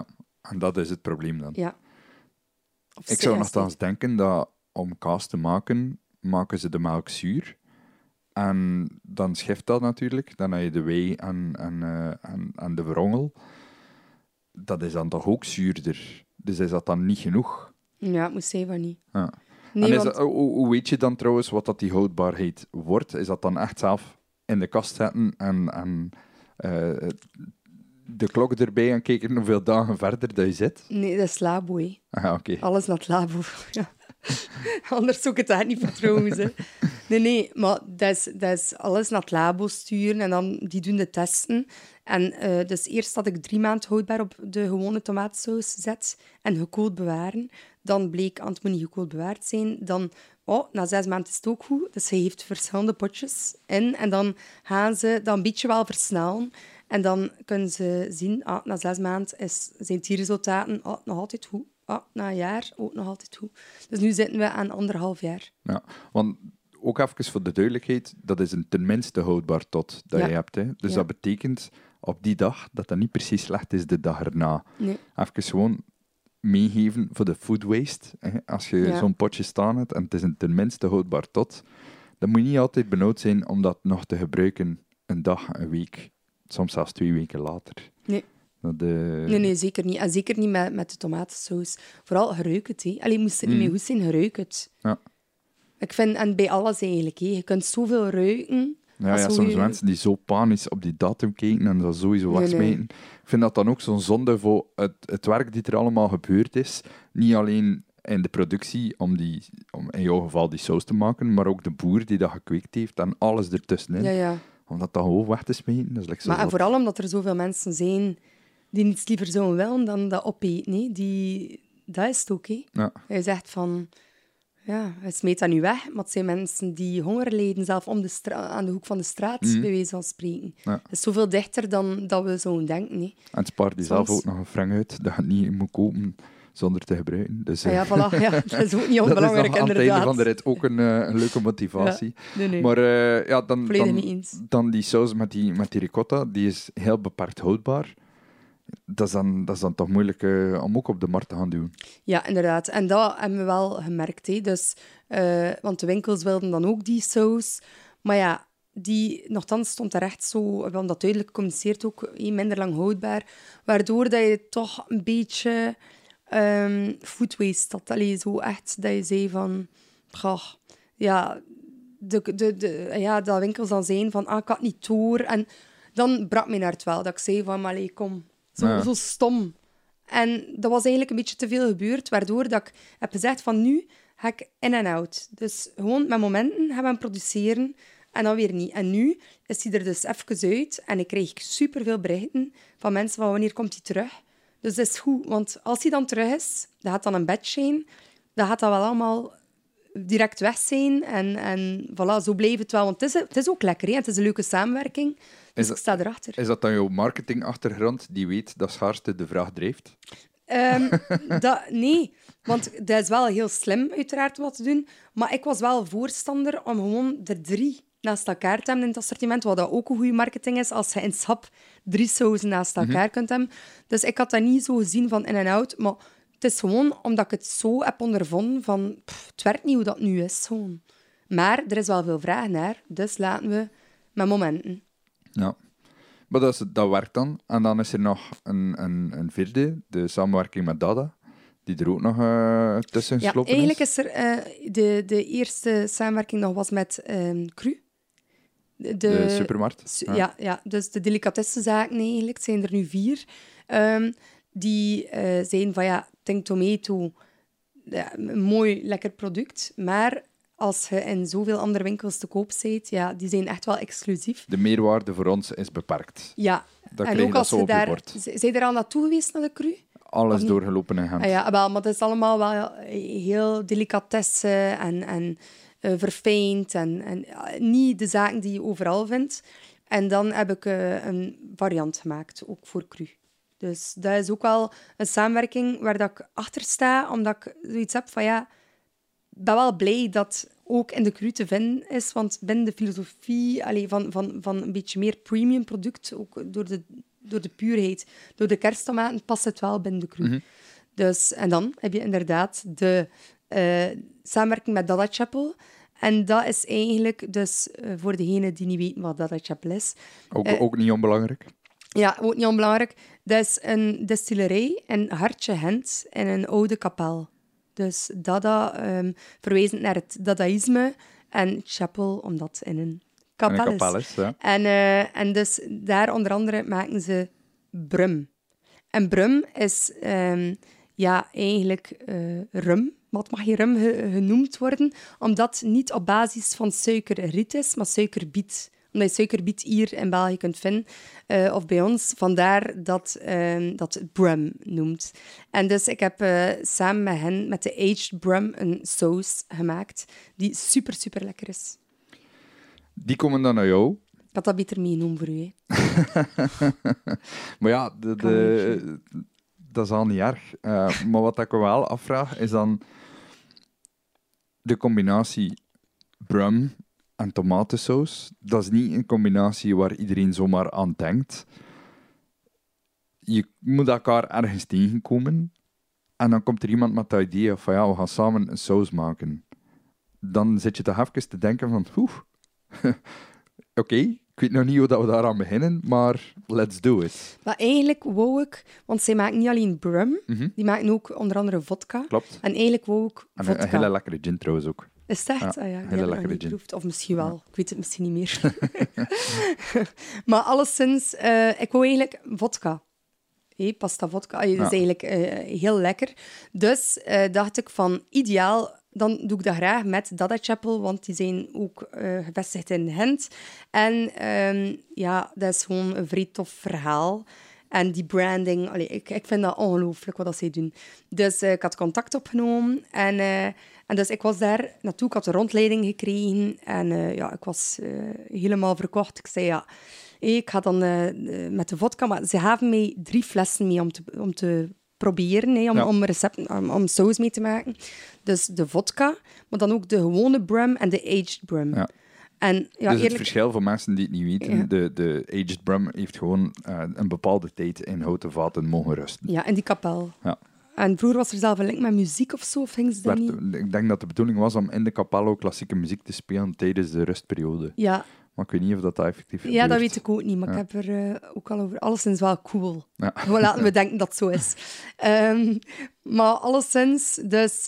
En dat is het probleem dan. Ja. Of Ik zou CSD. nogthans denken dat om kaas te maken, maken ze de melk zuur. En dan schift dat natuurlijk. Dan heb je de wei en de wrongel. Dat is dan toch ook zuurder. Dus is dat dan niet genoeg? Ja, ik moest zeggen van niet. Ja. Nee, en is want... dat, hoe weet je dan trouwens wat dat die houdbaarheid wordt? Is dat dan echt zelf in de kast zetten en de klok erbij en kijken hoeveel dagen verder dat je zit? Nee, dat is labo, hè. Ah, oké. Alles naar het labo. Ja. Anders zou ik het echt niet vertrouwen. Hè. Nee, maar dat is alles naar het labo sturen en dan die doen de testen. En dus eerst dat ik 3 maanden houdbaar op de gewone tomatensaus zet en gekoeld bewaren. Dan bleek Antonie gekoeld bewaard zijn. Dan, na 6 maanden is het ook goed. Dus hij heeft verschillende potjes in. En dan gaan ze dat een beetje wel versnellen. En dan kunnen ze zien, na 6 maanden zijn die resultaten nog altijd goed. Na een jaar ook nog altijd goed. Dus nu zitten we aan 1,5 jaar. Ja, want ook even voor de duidelijkheid, dat is een tenminste houdbaar tot dat Ja. je hebt. Hè. Dus Ja. dat betekent op die dag dat dat niet precies slecht is de dag erna. Nee. Even gewoon meegeven voor de food waste. Hè. Als je Ja. zo'n potje staan hebt en het is een tenminste houdbaar tot, dan moet je niet altijd benauwd zijn om dat nog te gebruiken een dag, een week, soms zelfs 2 weken later. Nee. Dat, Nee, zeker niet. En zeker niet met de tomatensaus. Vooral geruik het. Hè. Allee, moest het niet meer goed zijn, geruik het. Ja. Ik vind, en bij alles eigenlijk. Hè. Je kunt zoveel ruiken. Ja, als ja, hoe soms je- mensen die zo panisch op die datum kijken en dat sowieso Nee, wegsmijten. nee. Ik vind dat dan ook zo'n zonde voor het werk die er allemaal gebeurd is. Niet alleen in de productie, om in jouw geval die saus te maken, maar ook de boer die dat gekweekt heeft en alles ertussenin. Ja. Om dat dan gewoon weg te smijten, dat is like zo Maar en zot. vooral omdat er zoveel mensen zijn die niets liever zouden willen dan dat opeten. Hè. Dat is het ook. Hè. Ja. Hij zegt van... Ja, hij smijt dat nu weg, maar het zijn mensen die honger lijden, zelf aan de hoek van de straat, bij wijze van spreken. Ja. Dat is zoveel dichter dan dat we zouden denken. Hè. En het spaart die zelf Soms- ook nog een frank uit, dat je het niet moet kopen zonder te gebruiken. Dus, Ja, voilà, ja, dat is ook niet dat is onbelangrijk, nog aan het einde inderdaad. van de rit ook een leuke motivatie. Nee. Maar ja, Volledig niet eens. dan die saus met die ricotta, die is heel beperkt houdbaar. Dat is dan toch moeilijk om ook op de markt te gaan doen. Ja, inderdaad. En dat hebben we wel gemerkt. Hè. Dus, want de winkels wilden dan ook die saus. Maar ja, nochtans stond er echt zo... We hebben dat duidelijk gecommuniceerd ook, minder lang houdbaar. Waardoor dat je toch een beetje food waste had. Allee, zo echt dat je zei van... Goh, ja, dat winkels dan zijn van... ik had niet door. En dan brak mijn hart wel. Dat ik zei van... Allee, kom. Zo stom. En dat was eigenlijk een beetje te veel gebeurd, waardoor dat ik heb gezegd van nu ga ik in en out. Dus gewoon met momenten gaan we hem produceren en dan weer niet. En nu is hij er dus even uit en ik krijg superveel berichten van mensen van wanneer komt hij terug. Dus dat is goed, want als hij dan terug is, dat gaat dan een batch zijn, dan gaat dat wel allemaal direct weg zijn en voilà, zo blijft het wel. Want het is ook lekker, hè? Het is een leuke samenwerking. Dus ik sta erachter. Is dat dan jouw marketingachtergrond die weet dat schaarste de vraag drijft? Nee, want dat is wel heel slim uiteraard om dat te doen. Maar ik was wel voorstander om gewoon er 3 naast elkaar te hebben in het assortiment, wat dat ook een goede marketing is, als je in sap 3 sauzen naast elkaar kunt hebben. Dus ik had dat niet zo gezien van in en out, maar het is gewoon omdat ik het zo heb ondervonden van het werkt niet hoe dat nu is. Gewoon. Maar er is wel veel vraag naar, dus laten we met momenten. Ja. Maar dat werkt dan. En dan is er nog een vierde, de samenwerking met Dada, die er ook nog tussen Ja, geslopen eigenlijk is. is er de eerste samenwerking nog was met Cru. De supermarkt. Ja, dus de delicatessenzaken eigenlijk, het zijn er nu 4. Die zijn van Think Tomato, een mooi, lekker product. Maar als je in zoveel andere winkels te koop bent, die zijn echt wel exclusief. De meerwaarde voor ons is beperkt. Ja, Dan en krijg je ook dat als zo je op je daar... bord. Zijn er al naartoe geweest naar de Cru? Alles doorgelopen in Gent. Ja, wel, maar het is allemaal wel heel delicatessen en verfijnd en niet de zaken die je overal vindt. En dan heb ik een variant gemaakt, ook voor Cru. Dus dat is ook wel een samenwerking waar dat ik achter sta, omdat ik zoiets heb van ik ben wel blij dat ook in de Cru te vinden is, want binnen de filosofie van een beetje meer premium product, ook door de door de puurheid, door de kersttomaten, past het wel binnen de crew. Dus, en dan heb je inderdaad de samenwerking met Dada Chapel. En dat is eigenlijk, dus voor degenen die niet weten wat Dada Chapel is... Ook niet onbelangrijk. Ja, ook niet onbelangrijk. Dat is een distillerij in Hartje Gent in een oude kapel. Dus Dada verwijzend naar het Dadaïsme en Chapel, omdat het in een kapel is. Ja. En dus daar onder andere maken ze brum. En brum is eigenlijk rum. Wat mag je rum genoemd worden? Omdat het niet op basis van suikerriet is, maar suikerbiet. Omdat je suikerbiet hier in België kunt vinden, of bij ons. Vandaar dat het brum noemt. En dus ik heb samen met hen, met de aged brum, een saus gemaakt die super, super lekker is. Die komen dan naar jou. Ik had dat beter meegenomen voor u. Maar ja, dat is al niet erg. Maar wat ik me wel afvraag, is dan de combinatie brum en tomatensaus. Dat is niet een combinatie waar iedereen zomaar aan denkt. Je moet elkaar ergens tegenkomen. En dan komt er iemand met het idee van ja, we gaan samen een saus maken. Dan zit je toch even te denken van oké, ik weet nog niet hoe dat we daaraan beginnen, maar let's do it. Maar eigenlijk wou ik, want zij maken niet alleen brum, die maken ook onder andere vodka. Klopt. En eigenlijk wou ik En vodka. een hele lekkere gin trouwens ook. Is het echt? Ja, Ah ja, die hele heb ik nog lekkere niet gin. geproefd. Of misschien wel. Ik weet het misschien niet meer. Maar alleszins, ik wou eigenlijk vodka. Pasta vodka. Dat is eigenlijk heel lekker. Dus dacht ik van, ideaal, dan doe ik dat graag met Dada Chapel, want die zijn ook gevestigd in Gent. En dat is gewoon een vrij tof verhaal. En die branding, ik vind dat ongelooflijk wat dat zij doen. Dus ik had contact opgenomen en dus ik was daar naartoe. Ik had een rondleiding gekregen en ik was helemaal verkocht. Ik zei ik ga dan met de vodka, maar ze gaven mij 3 flessen mee om te proberen, om recepten, om saus mee te maken. Dus de vodka, maar dan ook de gewone brum en de aged brum. Ja. En, dus eerlijk, het verschil voor mensen die het niet weten, de aged brum heeft gewoon een bepaalde tijd in houten vaten mogen rusten. Ja, in die kapel. Ja. En vroeger was er zelf een link met muziek of zo, of ging ze dat niet? Ik denk dat de bedoeling was om in de kapel ook klassieke muziek te spelen tijdens de rustperiode. Ja. Maar ik weet niet of dat effectief gebeurt. Ja, dat weet ik ook niet, maar ik heb er ook al over. Alleszins wel cool. Ja. Laten we denken dat het zo is. Maar alleszins, dus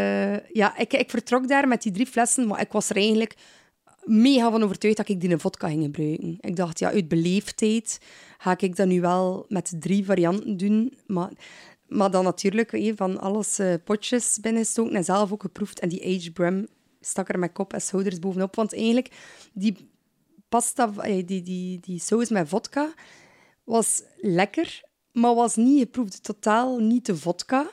ik vertrok daar met die 3 flessen, maar ik was er eigenlijk mega van overtuigd dat ik die een vodka ging gebruiken. Ik dacht, uit beleefdheid ga ik dat nu wel met 3 varianten doen, maar dan natuurlijk van alles potjes binnengestoken en zelf ook geproefd. En die aged brum stak er met kop en schouders bovenop, want eigenlijk die pasta, die saus met vodka, was lekker, maar was niet, je proefde totaal niet de vodka.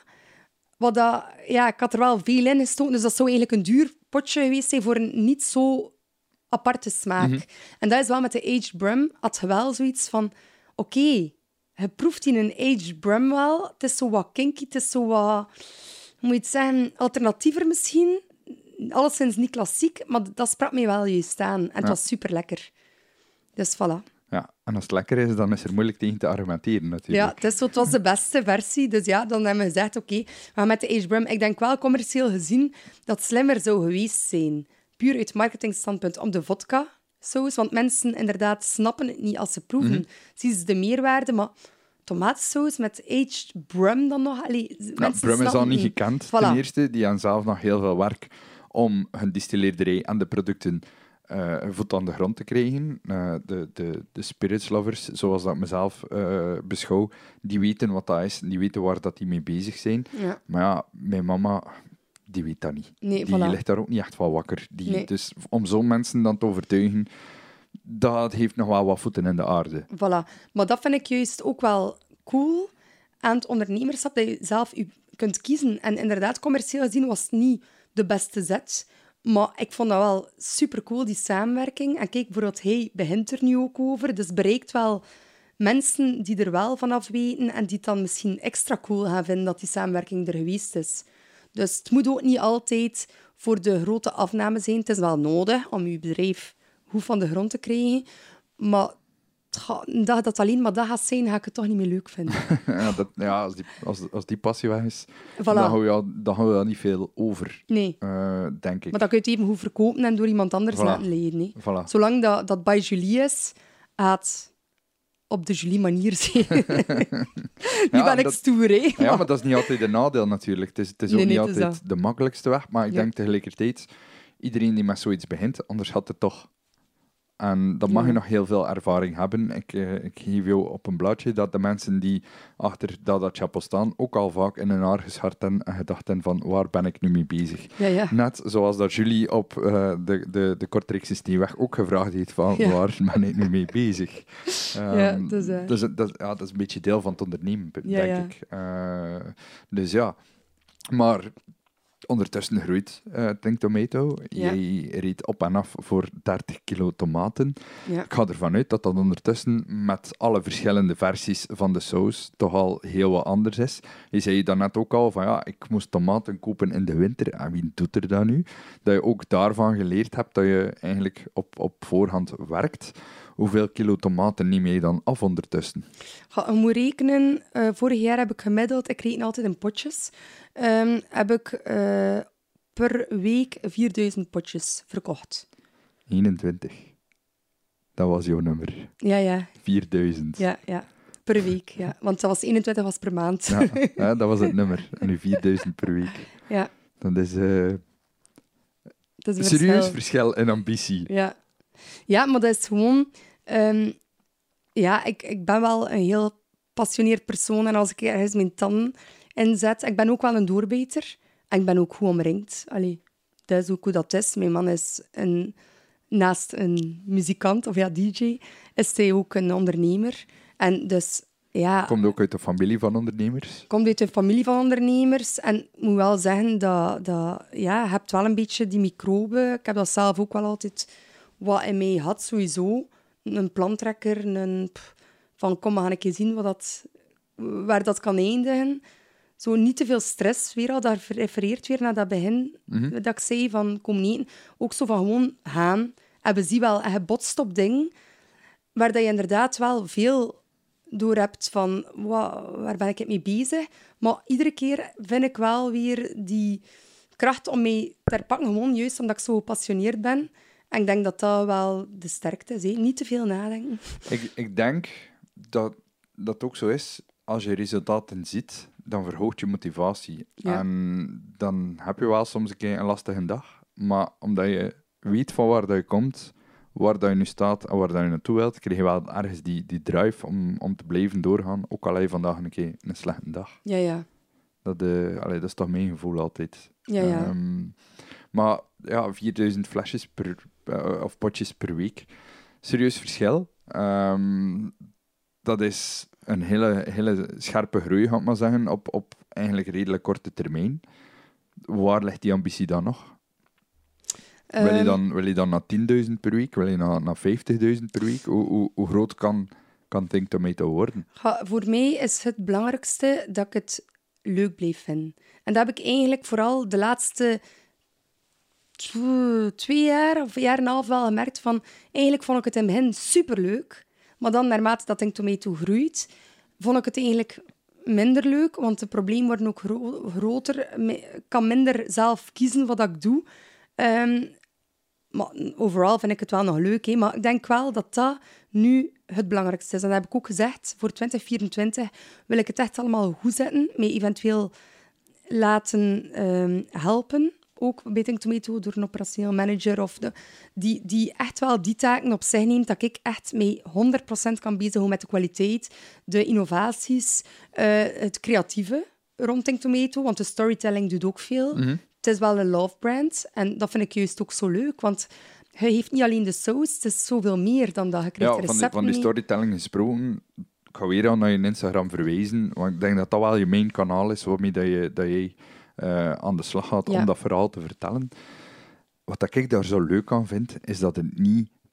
Ik had er wel veel in gestoken, dus dat zou eigenlijk een duur potje geweest zijn voor een niet zo aparte smaak. En dat is wel met de aged brum, had je wel zoiets van, oké, je proeft in een aged brum wel, het is zo wat kinky, het is zo wat, hoe moet je het zeggen, alternatiever misschien. Alleszins niet klassiek, maar dat sprak mij wel juist aan. En het was super lekker. Dus voilà. Ja, en als het lekker is, dan is er moeilijk tegen te argumenteren natuurlijk. Ja, het was de beste versie. Dus ja, dan hebben we gezegd, oké, we gaan met de aged brum. Ik denk wel commercieel gezien dat het slimmer zou geweest zijn. Puur uit marketingstandpunt om de vodka saus. Want mensen inderdaad snappen het niet als ze proeven. Zien ze de meerwaarde, maar tomatensaus met aged brum dan nog? Brum is al niet gekend, ten eerste. Die hebben zelf nog heel veel werk om hun distilleerderij en de producten voet aan de grond te krijgen. De spirits lovers, zoals dat ik mezelf beschouw, die weten wat dat is, die weten waar dat die mee bezig zijn. Ja. Maar ja, mijn mama, die weet dat niet. Nee, die ligt daar ook niet echt van wakker. Dus om zo'n mensen dan te overtuigen, dat heeft nog wel wat voeten in de aarde. Voilà. Maar dat vind ik juist ook wel cool aan het ondernemerschap, dat je zelf kunt kiezen. En inderdaad, commercieel gezien was het niet de beste zet. Maar ik vond dat wel supercool, die samenwerking. En kijk, bijvoorbeeld, hij begint er nu ook over. Dus bereikt wel mensen die er wel vanaf weten en die het dan misschien extra cool gaan vinden dat die samenwerking er geweest is. Dus het moet ook niet altijd voor de grote afname zijn. Het is wel nodig om je bedrijf goed van de grond te krijgen. Maar Een dag dat alleen maar dat gaat zijn, ga ik het toch niet meer leuk vinden. Als die passie weg is, Voilà. dan hou je daar niet veel over, Nee. denk ik. Maar dat kun je het even goed verkopen en door iemand anders Voilà. laten leiden. Hè. Voilà. Zolang dat bij Julie is, gaat op de Julie-manier zijn. Nu ben ik stoer, hè. Ja, maar dat is niet altijd een nadeel natuurlijk. Het is ook Nee, niet het is altijd de makkelijkste weg, maar ik denk tegelijkertijd, iedereen die met zoiets begint, onderschat het toch. En dan mag je nog heel veel ervaring hebben. Ik geef jou op een blaadje dat de mensen die achter dat chapel staan ook al vaak in hun haar geschart hebben en gedacht hebben van waar ben ik nu mee bezig. Ja. Net zoals dat Julie op de Kortrijkse Steenweg ook gevraagd heeft van waar ben ik nu mee bezig. Dus dat is een beetje deel van het ondernemen, denk ik. Dus ja, maar ondertussen groeit Think Tomato. Jij reed op en af voor 30 kilo tomaten. Ja. Ik ga ervan uit dat ondertussen met alle verschillende versies van de saus toch al heel wat anders is. Je zei dan net ook al van ik moest tomaten kopen in de winter. En wie doet er dat nu? Dat je ook daarvan geleerd hebt dat je eigenlijk op voorhand werkt. Hoeveel kilo tomaten neem je dan af ondertussen? Je moet rekenen, vorig jaar heb ik gemiddeld, ik reken altijd in potjes, heb ik per week 4000 potjes verkocht. 21. Dat was jouw nummer. Ja. 4000. Ja. Per week, ja. Want dat was 21 was per maand. Ja, dat was het nummer. En nu 4000 per week. Ja. Dat is Dat is een serieus verschil in ambitie. Ja, maar dat is gewoon... ik ben wel een heel passioneerd persoon. En als ik ergens mijn tanden inzet... Ik ben ook wel een doorbijter. En ik ben ook goed omringd. Allee, dat is ook hoe dat is. Mijn man is naast een muzikant, of DJ, is hij ook een ondernemer. En dus... Ja, Komt ook uit de familie van ondernemers? Komt uit een familie van ondernemers. En ik moet wel zeggen dat je hebt wel een beetje die microben. Ik heb dat zelf ook wel altijd wat in mij had, sowieso. Een plantrekker, van kom, we gaan een keer zien waar dat kan eindigen. Zo niet te veel stress, weer al, dat refereert weer naar dat begin. Dat ik zei van kom eten. Ook zo van gewoon gaan. En we zien wel, en je botst op dingen waar dat je inderdaad wel veel door hebt van waar ben ik mee bezig. Maar iedere keer vind ik wel weer die kracht om mij te herpakken, gewoon juist omdat ik zo gepassioneerd ben. En ik denk dat dat wel de sterkte is. Hè? Niet te veel nadenken. Ik denk dat dat ook zo is. Als je resultaten ziet, dan verhoogt je motivatie. Ja. En dan heb je wel soms een keer een lastige dag. Maar omdat je weet van waar dat je komt, waar dat je nu staat en waar dat je naartoe wilt, krijg je wel ergens die drive om te blijven doorgaan. Ook al heb je vandaag een keer een slechte dag. Ja. Dat is toch mijn gevoel altijd. Ja. Maar 4000 flesjes of potjes per week. Serieus verschil. Dat is een hele scherpe groei, ga ik maar zeggen, op eigenlijk redelijk korte termijn. Waar ligt die ambitie dan nog? Wil je dan naar 10.000 per week? Wil je naar 50.000 per week? Hoe groot kan Think Tomato worden? Voor mij is het belangrijkste dat ik het leuk blijf vinden. En dat heb ik eigenlijk vooral de laatste 2 jaar of 1,5 jaar wel gemerkt van... Eigenlijk vond ik het in het begin superleuk. Maar dan, naarmate dat Think Tomato groeit, vond ik het eigenlijk minder leuk. Want de problemen worden ook groter. Ik kan minder zelf kiezen wat ik doe. Maar overal vind ik het wel nog leuk. Hè? Maar ik denk wel dat dat nu het belangrijkste is. En dat heb ik ook gezegd. Voor 2024 wil ik het echt allemaal goed zetten. Mij eventueel laten helpen. Ook bij Think Tomato door een operationeel manager. Of die echt wel die taken op zich neemt. Dat ik echt mee 100% kan bezighouden met de kwaliteit, de innovaties, het creatieve rond Think Tomato. Want de storytelling doet ook veel. Mm-hmm. Het is wel een love brand. En dat vind ik juist ook zo leuk. Want hij heeft niet alleen de saus, het is zoveel meer dan dat. Je krijgt recepten van die storytelling gesproken, ik ga weer al naar je Instagram verwijzen, want ik denk dat dat wel je main kanaal is waarmee dat je aan de slag gaat om dat verhaal te vertellen. Wat ik daar zo leuk aan vind, is dat het niet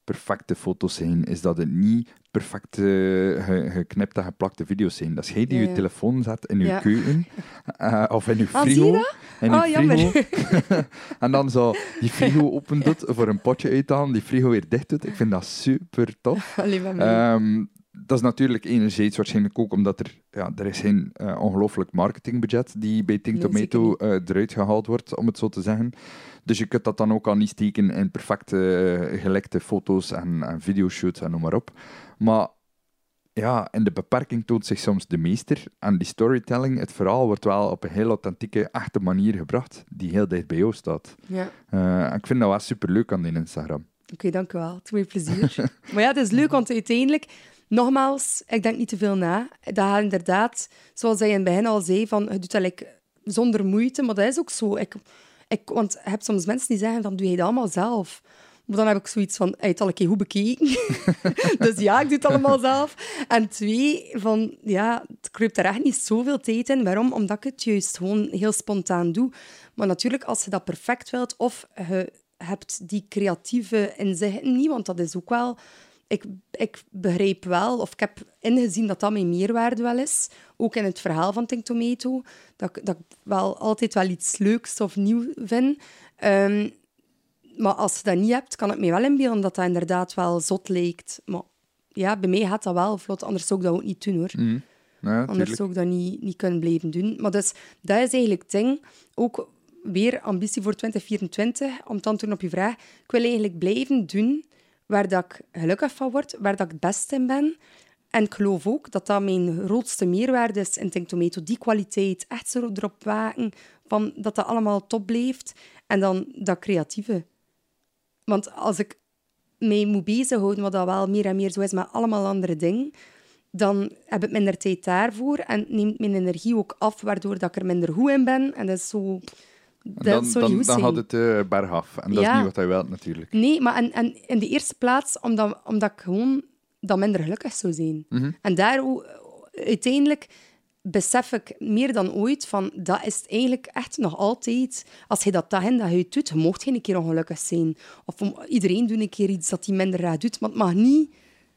perfecte foto's zijn. Is dat het niet perfecte geknipte en geplakte video's zijn. Dat is jij die je telefoon zet in je keuken. Of in je frigo. Zie je dat? In je frigo. Jammer. En dan zo die frigo open doet voor een potje uit te halen, die frigo weer dicht doet. Ik vind dat super tof. Allee, met mij. Dat is natuurlijk enerzijds waarschijnlijk ook omdat er is geen ongelooflijk marketingbudget die bij Think Tomato eruit gehaald wordt, om het zo te zeggen. Dus je kunt dat dan ook al niet steken in perfecte gelekte foto's en videoshoots en noem maar op. Maar ja, in de beperking toont zich soms de meester. En die storytelling, het verhaal, wordt wel op een heel authentieke, echte manier gebracht, die heel dicht bij jou staat. Ja. En ik vind dat wel superleuk aan die Instagram. Oké, dank u wel. Het doet mij plezier. Maar ja, het is leuk, want uiteindelijk, nogmaals, ik denk niet te veel na. Dat gaat inderdaad, zoals hij in het begin al zei, van, je doet dat zonder moeite, maar dat is ook zo. Want je hebt soms mensen die zeggen, van, doe je dat allemaal zelf? Maar dan heb ik zoiets van, hij het al een keer goed bekeken. Dus ja, ik doe het allemaal zelf. En 2, van, ja, het kruipt er echt niet zoveel tijd in. Waarom? Omdat ik het juist gewoon heel spontaan doe. Maar natuurlijk, als je dat perfect wilt, of je hebt die creatieve inzichten niet, want dat is ook wel... Ik begrijp wel, of ik heb ingezien dat dat mijn meerwaarde wel is, ook in het verhaal van Think Tomato, dat ik wel altijd wel iets leuks of nieuw vind. Maar als je dat niet hebt, kan ik me wel inbeelden dat dat inderdaad wel zot lijkt. Maar ja, bij mij gaat dat wel vlot, anders zou ik dat ook niet doen, hoor. Mm. Ja, anders zou ik dat niet kunnen blijven doen. Maar dus, dat is eigenlijk het ding. Ook weer ambitie voor 2024, om te antwoorden op je vraag. Ik wil eigenlijk blijven doen waar dat ik gelukkig van word, waar dat ik het best in ben. En ik geloof ook dat dat mijn grootste meerwaarde is in Think Tomato. Die kwaliteit, echt zo erop waken, van dat dat allemaal top blijft. En dan dat creatieve. Want als ik mij moet bezighouden, wat dat wel meer en meer zo is met allemaal andere dingen, dan heb ik minder tijd daarvoor en neemt mijn energie ook af, waardoor dat ik er minder goed in ben. En dat is zo... Dan gaat het bergaf. En dat is niet wat hij wil, natuurlijk. Nee, maar en in de eerste plaats omdat ik gewoon dan minder gelukkig zou zijn. Mm-hmm. En daar uiteindelijk besef ik meer dan ooit van, dat is eigenlijk echt nog altijd... Als je dat je het doet, je mag geen keer ongelukkig zijn. Of iedereen doet een keer iets dat hij minder graag doet, maar het mag niet...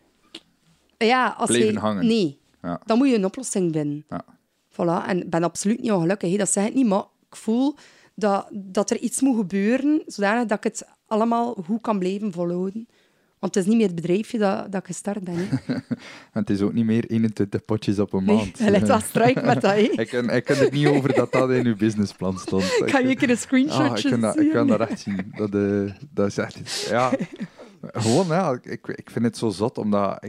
Ja, als blijven hangen. Nee, dan moet je een oplossing vinden. Ja. Voilà. En ik ben absoluut niet ongelukkig, dat zeg ik niet, maar ik voel dat er iets moet gebeuren, zodanig dat ik het allemaal goed kan blijven volhouden. Want het is niet meer het bedrijfje dat ik gestart ben. En het is ook niet meer 21 potjes op een maand. Nee, je lijkt wel strijk met dat. Ik ken het niet over dat in uw businessplan stond. Ik ga je een keer een screenshotje zien. Ik kan dat echt zien. Dat is echt... Ja, gewoon, ja, ik vind het zo zot, omdat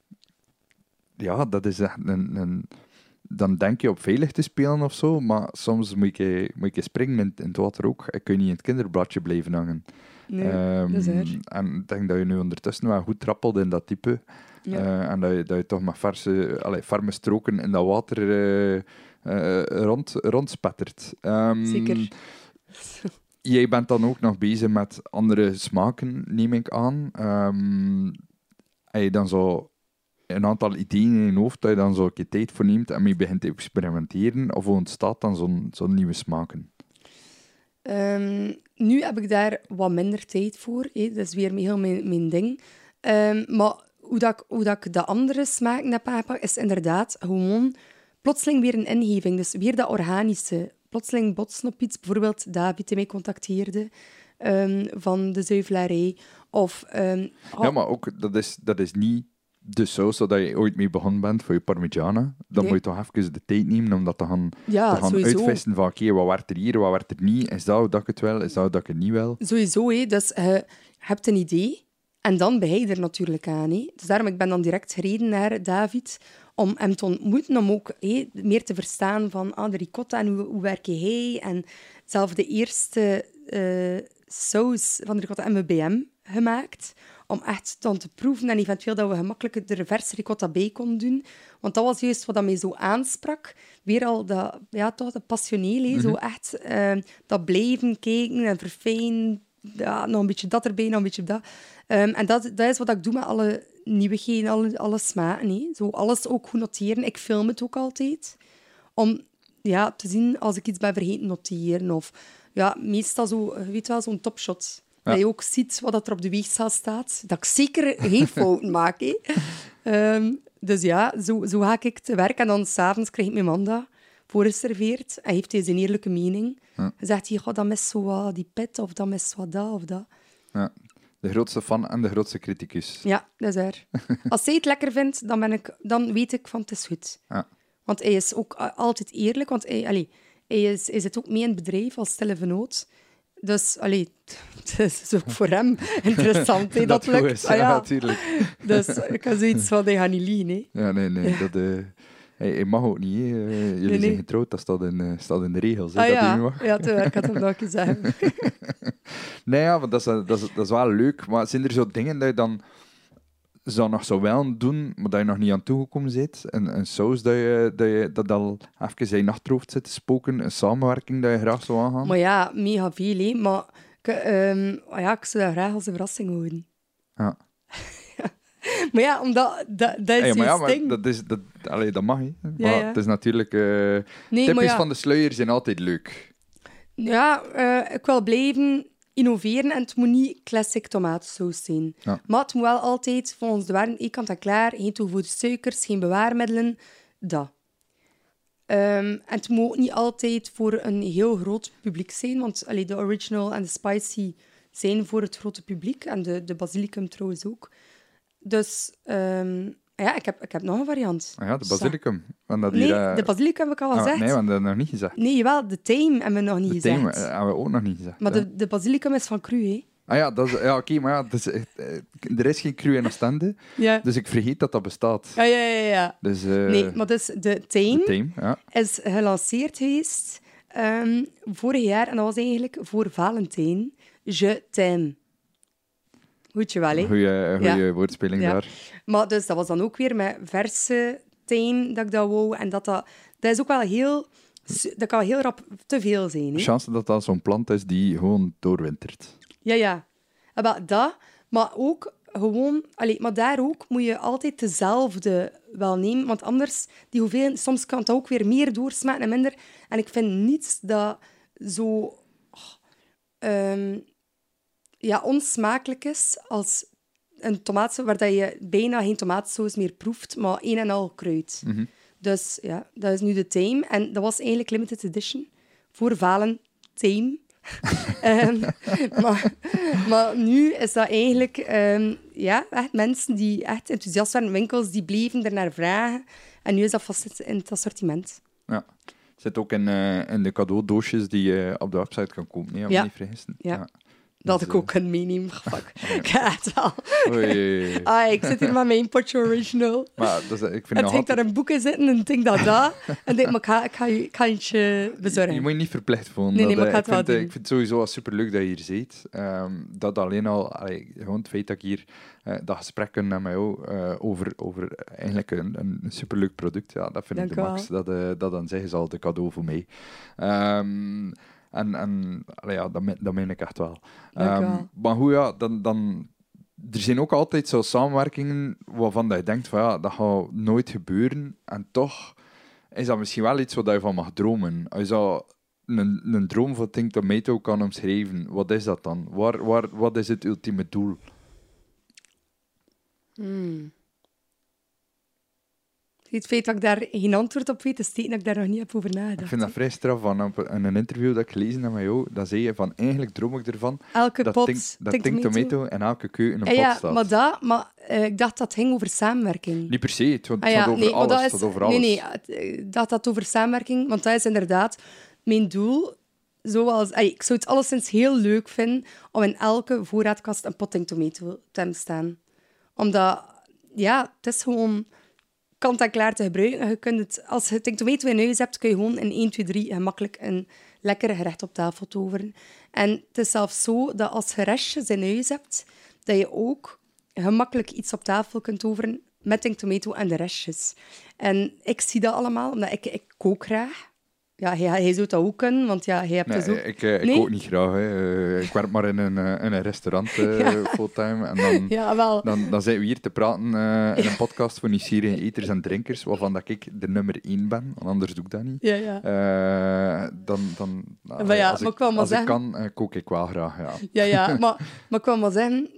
ja, dat is echt dan denk je op veilig te spelen of zo, maar soms moet je springen in het water ook. Ik kun niet in het kinderbladje blijven hangen. Nee, dat is waar. En ik denk dat je nu ondertussen wel goed trappelt in dat type. Ja. En dat je toch met ferme stroken in dat water rondspettert. Zeker. Jij bent dan ook nog bezig met andere smaken, neem ik aan. Heb je dan zo een aantal ideeën in je hoofd dat je dan zo een keer tijd voor neemt en mee begint te experimenteren? Of hoe ontstaat dan zo'n nieuwe smaken? Nu heb ik daar wat minder tijd voor. Dat is weer heel mijn ding. Maar hoe dat ik de andere smaken heb aangepakt, is inderdaad gewoon plotseling weer een ingeving. Dus weer dat organische. Plotseling botsen op iets. Bijvoorbeeld David, die mij contacteerde van de zuivelarij. Ja, maar ook, dat is niet de saus dat je ooit mee begonnen bent voor je parmigiana. Dan moet je toch even de tijd nemen om dat te gaan uitvissen van oké, wat werd er hier, wat werd er niet? Is dat hoe dat ik het wil? Is dat hoe dat ik het niet wil? Sowieso, hè. Dus je hebt een idee en dan ben je er natuurlijk aan. Hè. Dus daarom ik ben dan direct gereden naar David om hem te ontmoeten, om ook meer te verstaan van de ricotta en hoe werk hij. En zelf de eerste saus van de ricotta MBM gemaakt, om echt dan te proeven en eventueel dat we gemakkelijk de reverse ricotta bij konden doen. Want dat was juist wat mij zo aansprak. Weer al dat, toch dat passioneel, zo echt dat blijven kijken en verfijnen. Ja, nog een beetje dat erbij, nog een beetje dat. En dat is wat ik doe met alle nieuwigheden, alle smaken. Hè. Zo alles ook goed noteren. Ik film het ook altijd. Om te zien als ik iets ben vergeten noteren. Of meestal zo, weet wel, zo'n topshot. Dat je ook ziet wat er op de weegschaal staat. Dat ik zeker geen fouten maak. Hè. Dus ja, zo ga ik te werk. En dan s'avonds krijg ik mijn man dat voorgeserveerd. En heeft hij zijn eerlijke mening. Dan zegt hij, dat mis zo wat die pit, of dat mis wat dat, of dat. Ja. De grootste fan en de grootste criticus. Ja, dat is waar. Als hij het lekker vindt, dan weet ik van het is goed. Ja. Want hij is ook altijd eerlijk. Want hij zit ook mee in het bedrijf als stille vennoot. Dus het is ook voor hem interessant hè, dat lukt. Is, ja, natuurlijk. Dus ik had zoiets van, hij gaat niet liegen. Hè. Ja, nee. Ja. Dat, hij mag ook niet. Jullie zijn getrouwd, dat staat in de regels. Hè, dat hij niet mag. Ja, ik had hem nog gezegd. Nee, ja, want dat is wel leuk. Maar zijn er zo dingen dat je dan nog zo wel doen, maar dat je nog niet aan toegekomen bent? Een saus dat al even in je achterhoofd zit te spoken? Een samenwerking dat je graag zou aangaan? Maar ja, mega veel. Hè. Maar ik zou dat graag als een verrassing houden. Ja. Maar ja, omdat dat is Hey, je ding. Dat mag, hè. Maar Ja. het is natuurlijk... Nee, tipjes van de sluier zijn altijd leuk. Ja, ik wil blijven innoveren en het moet niet classic tomatensaus zijn. Ja. Maar het moet wel altijd volgens de waarden kant en klaar. Geen toegevoegde suikers, geen bewaarmiddelen. Dat. En het moet ook niet altijd voor een heel groot publiek zijn, want de original en de spicy zijn voor het grote publiek. En de basilicum trouwens ook. Dus ik heb nog een variant. Ah ja, de basilicum. De basilicum heb ik al gezegd. Nee, want dat hebben we nog niet gezegd. Nee, jawel, de thyme hebben we nog niet gezegd. De thyme hebben we ook nog niet gezegd. Maar de basilicum is van cru, hè? Ah ja, oké, maar ja, er is geen cru in Oostende, dus ik vergeet dat bestaat. Ja. Dus, nee, maar dus de thyme ja. is gelanceerd geweest vorig jaar, en dat was eigenlijk voor Valentijn. Je t'aime. Goed je wel, hè? Goeie woordspeling daar. Maar dus dat was dan ook weer met verse thyme dat ik dat wou. En dat is ook wel heel... Dat kan heel rap te veel zijn, hè? Chance dat zo'n plant is die gewoon doorwintert. Ja. Dat, maar ook gewoon... maar daar ook moet je altijd dezelfde wel nemen, want anders, die hoeveelheid, soms kan het ook weer meer doorsmaken en minder. En ik vind niets dat zo... onsmakelijk is als een tomaatsaus waar dat je bijna geen tomaatsaus meer proeft, maar een en al kruid. Mm-hmm. Dus ja, dat is nu de thyme. En dat was eigenlijk limited edition voor Valentijn. maar nu is dat eigenlijk echt mensen die echt enthousiast waren, winkels die bleven er naar vragen. En nu is dat vast in het assortiment. Ja. Het zit ook in de cadeaudoosjes die je op de website kan kopen, nee, niet vergissen. Ja. Dat ik ook kan meenemen. Fuck. Ik ga het wel. Oei. Ik zit hier met mijn potje original. Maar ik vind en ik daar een boek in zitten en ik denk dat. En denk, maar ik ga eentje bezorgen. Je moet je niet verplicht voelen. Nee, maar ik ga het wel doen. Ik vind het sowieso superleuk dat je hier zit. Dat alleen al, gewoon het feit dat ik hier dat gesprek kan met jou over eigenlijk een superleuk product, ja, dat vind ik de max. Dat dan zeggen ze al de cadeau voor mij. Dat meen ik echt wel. Maar hoe ja, dan... Er zijn ook altijd zo samenwerkingen waarvan je denkt van ja, dat gaat nooit gebeuren. En toch is dat misschien wel iets wat je van mag dromen. Als je zou een droom van Think Tomato kan omschrijven, wat is dat dan? Wat is het ultieme doel? Het feit dat ik daar geen antwoord op weet, is teken dat ik daar nog niet heb over nagedacht. Ik vind dat vrij straf. In een interview dat ik gelezen heb met jou, dat zei je van eigenlijk droom ik ervan dat Think Tomato in elke keuken een pot staat. Maar ik dacht dat het ging over samenwerking. Niet per se, het gaat over alles. Nee, ik dacht dat het over samenwerking, want dat is inderdaad mijn doel. Ik zou het alleszins heel leuk vinden om in elke voorraadkast een pot Think Tomato te hebben staan. Omdat, ja, het is gewoon... kant-en-klaar te gebruiken. Je kunt het, als je Think Tomato in huis hebt, kun je gewoon in 1, 2, 3 gemakkelijk een lekker gerecht op tafel toveren. En het is zelfs zo dat als je restjes in huis hebt, dat je ook gemakkelijk iets op tafel kunt toveren met Think Tomato en de restjes. En ik zie dat allemaal, omdat ik kook graag. Ja, hij zou dat ook kunnen, want ja, hij hebt Nee, dus ook... ik Nee? kook niet graag. Hè. Ik werk maar in een restaurant fulltime. En dan, Ja, wel. dan zijn we hier te praten in een podcast voor nieuwsgierige eters en drinkers, waarvan dat ik de nummer 1 ben, want anders doe ik dat niet. Ja, ja. Nou, Maar ja, als maar ik wil maar als ik zeggen- kan, kook ik wel graag. Ja. Ja, maar ik wil maar zeggen,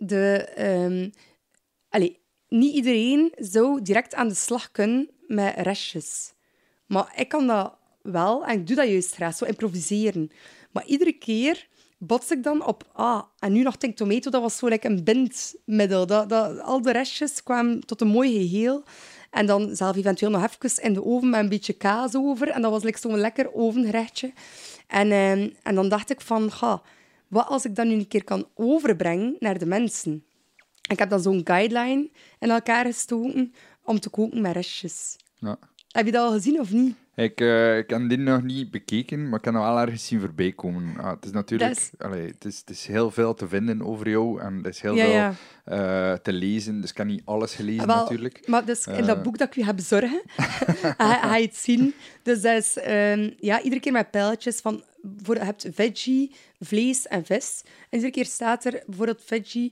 niet iedereen zou direct aan de slag kunnen met restjes. Maar ik kan dat wel, en ik doe dat juist graag, zo improviseren. Maar iedere keer bots ik dan op, en nu nog Think Tomato, dat was zo like een bindmiddel. Al de restjes kwamen tot een mooi geheel. En dan zelf eventueel nog even in de oven met een beetje kaas over. En dat was like zo'n lekker ovengerechtje. En dan dacht ik van, wat als ik dat nu een keer kan overbrengen naar de mensen? Ik heb dan zo'n guideline in elkaar gestoken om te koken met restjes. Ja. Heb je dat al gezien of niet? Ik heb dit nog niet bekeken, maar ik heb het wel ergens zien voorbij komen. Het is natuurlijk... Het is heel veel te vinden over jou en er is heel veel te lezen. Dus ik heb niet alles gelezen natuurlijk. Maar dus in dat boek dat ik u heb bezorgen, ga je het zien. Dus dat is iedere keer met pijltjes van... Je hebt veggie, vlees en vis. En iedere keer staat er bijvoorbeeld veggie...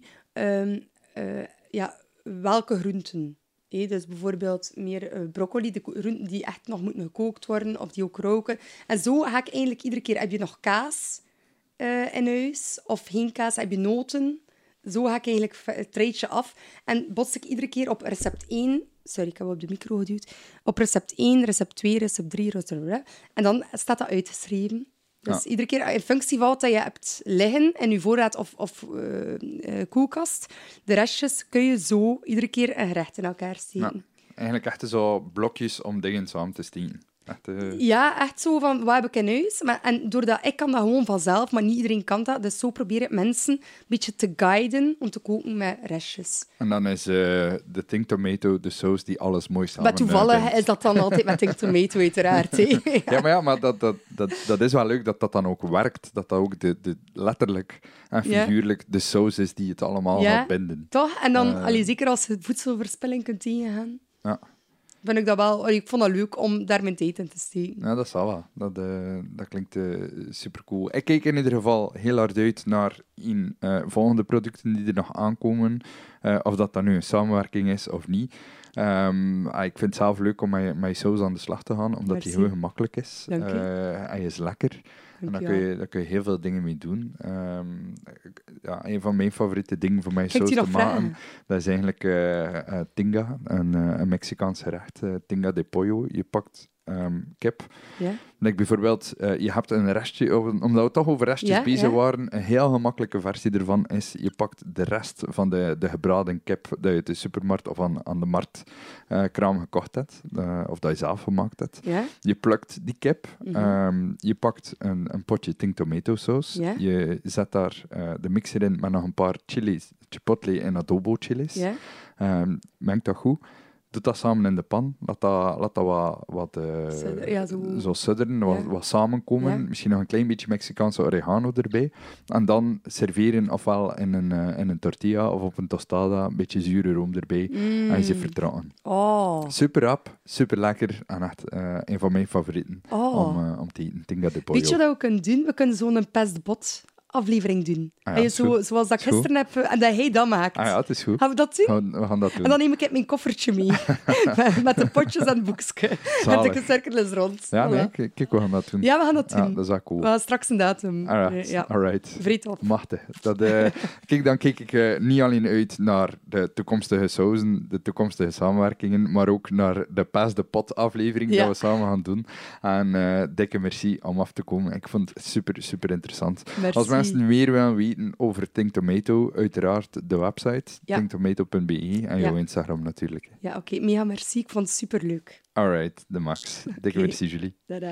welke groenten? Dus bijvoorbeeld meer broccoli, de groenten die echt nog moeten gekookt worden, of die ook roken. En zo ga ik eigenlijk iedere keer... Heb je nog kaas in huis? Of geen kaas? Heb je noten? Zo ga ik eigenlijk het rijtje af. En bots ik iedere keer op recept 1... Sorry, ik heb op de micro geduwd. Op recept 1, recept 2, recept 3, en dan staat dat uitgeschreven. Dus iedere keer in functie van wat je hebt liggen in je voorraad of koelkast, de restjes kun je zo iedere keer een gerecht in elkaar steken. Ja, eigenlijk echt zo blokjes om dingen samen te steken. Ja, echt zo van, wat heb ik in huis? En doordat ik kan dat gewoon vanzelf, maar niet iedereen kan dat. Dus zo probeer ik mensen een beetje te guiden om te koken met restjes. En dan is de Think Tomato de saus die alles mooi samen Maar toevallig bindt. is dat dan altijd met Think Tomato, uiteraard. Hè. Maar dat is wel leuk dat dat dan ook werkt. Dat dat ook de letterlijk en figuurlijk de saus is die het allemaal gaat binden. Toch? En dan, zeker als je voedselverspilling kunt tegengaan. Ja. Vind ik dat wel... Ik vond dat leuk om daar mijn tijd in te steken. Ja, dat zal wel. Dat klinkt supercool. Ik kijk in ieder geval heel hard uit naar volgende producten die er nog aankomen. Of dat nu een samenwerking is of niet. Ik vind het zelf leuk om met je saus aan de slag te gaan, omdat die heel gemakkelijk is. Hij is lekker. En daar kun je heel veel dingen mee doen. Een van mijn favoriete dingen voor mij saus te maken, dat is eigenlijk tinga, een Mexicaans gerecht. Tinga de pollo. Je pakt kip. Ja. Bijvoorbeeld, je hebt een restje, omdat we toch over restjes bezig waren, een heel gemakkelijke versie ervan is, je pakt de rest van de gebraden kip dat je uit de supermarkt of aan de marktkraam gekocht hebt, of dat je zelf gemaakt hebt. Ja. Je plukt die kip, je pakt een potje Think Tomato saus, je zet daar de mixer in met nog een paar chilies, chipotle en adobo chilies, mengt dat goed. Doe dat samen in de pan. Laat dat wat zo sudderen, wat samenkomen. Ja. Misschien nog een klein beetje Mexicaanse oregano erbij. En dan serveren ofwel in een tortilla of op een tostada een beetje zure room erbij. En je ze vertragen. Oh. Super rap, super lekker. En echt een van mijn favorieten om te eten. Tinga de pollo. Weet je wat we kunnen doen? We kunnen zo'n pestbot aflevering doen. Zoals dat ik gisteren heb en dat hij dat maakt. Ja, het is goed. Gaan we dat doen? We gaan dat doen. En dan neem ik mijn koffertje mee. met de potjes en het boekje. Met de cirkels rond. Ja, nee, kijk, we gaan dat doen. Ja, we gaan dat doen. Ja, dat is wel cool. We gaan straks een datum. Alright. Vreed op. Machtig. Dan kijk ik niet alleen uit naar de toekomstige sauzen, de toekomstige samenwerkingen, maar ook naar de Pas de Pot aflevering die we samen gaan doen. En dikke merci om af te komen. Ik vond het super, super interessant. Merci. Als mensen meer willen weten over Think Tomato, uiteraard de website, thinktomato.be en jouw Instagram natuurlijk. Ja, oké. Mega merci. Ik vond het superleuk. Alright, de max. Dikke merci, Julie. Tada.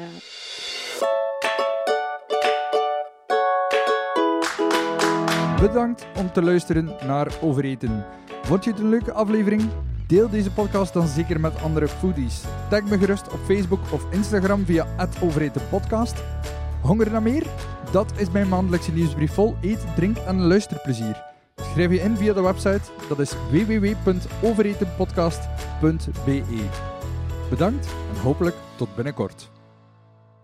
Bedankt om te luisteren naar Overeten. Vond je het een leuke aflevering? Deel deze podcast dan zeker met andere foodies. Tag me gerust op Facebook of Instagram via @overetenpodcast. Honger naar meer? Dat is mijn maandelijkse nieuwsbrief vol eet, drink en luisterplezier. Schrijf je in via de website, dat is www.overetenpodcast.be. Bedankt en hopelijk tot binnenkort.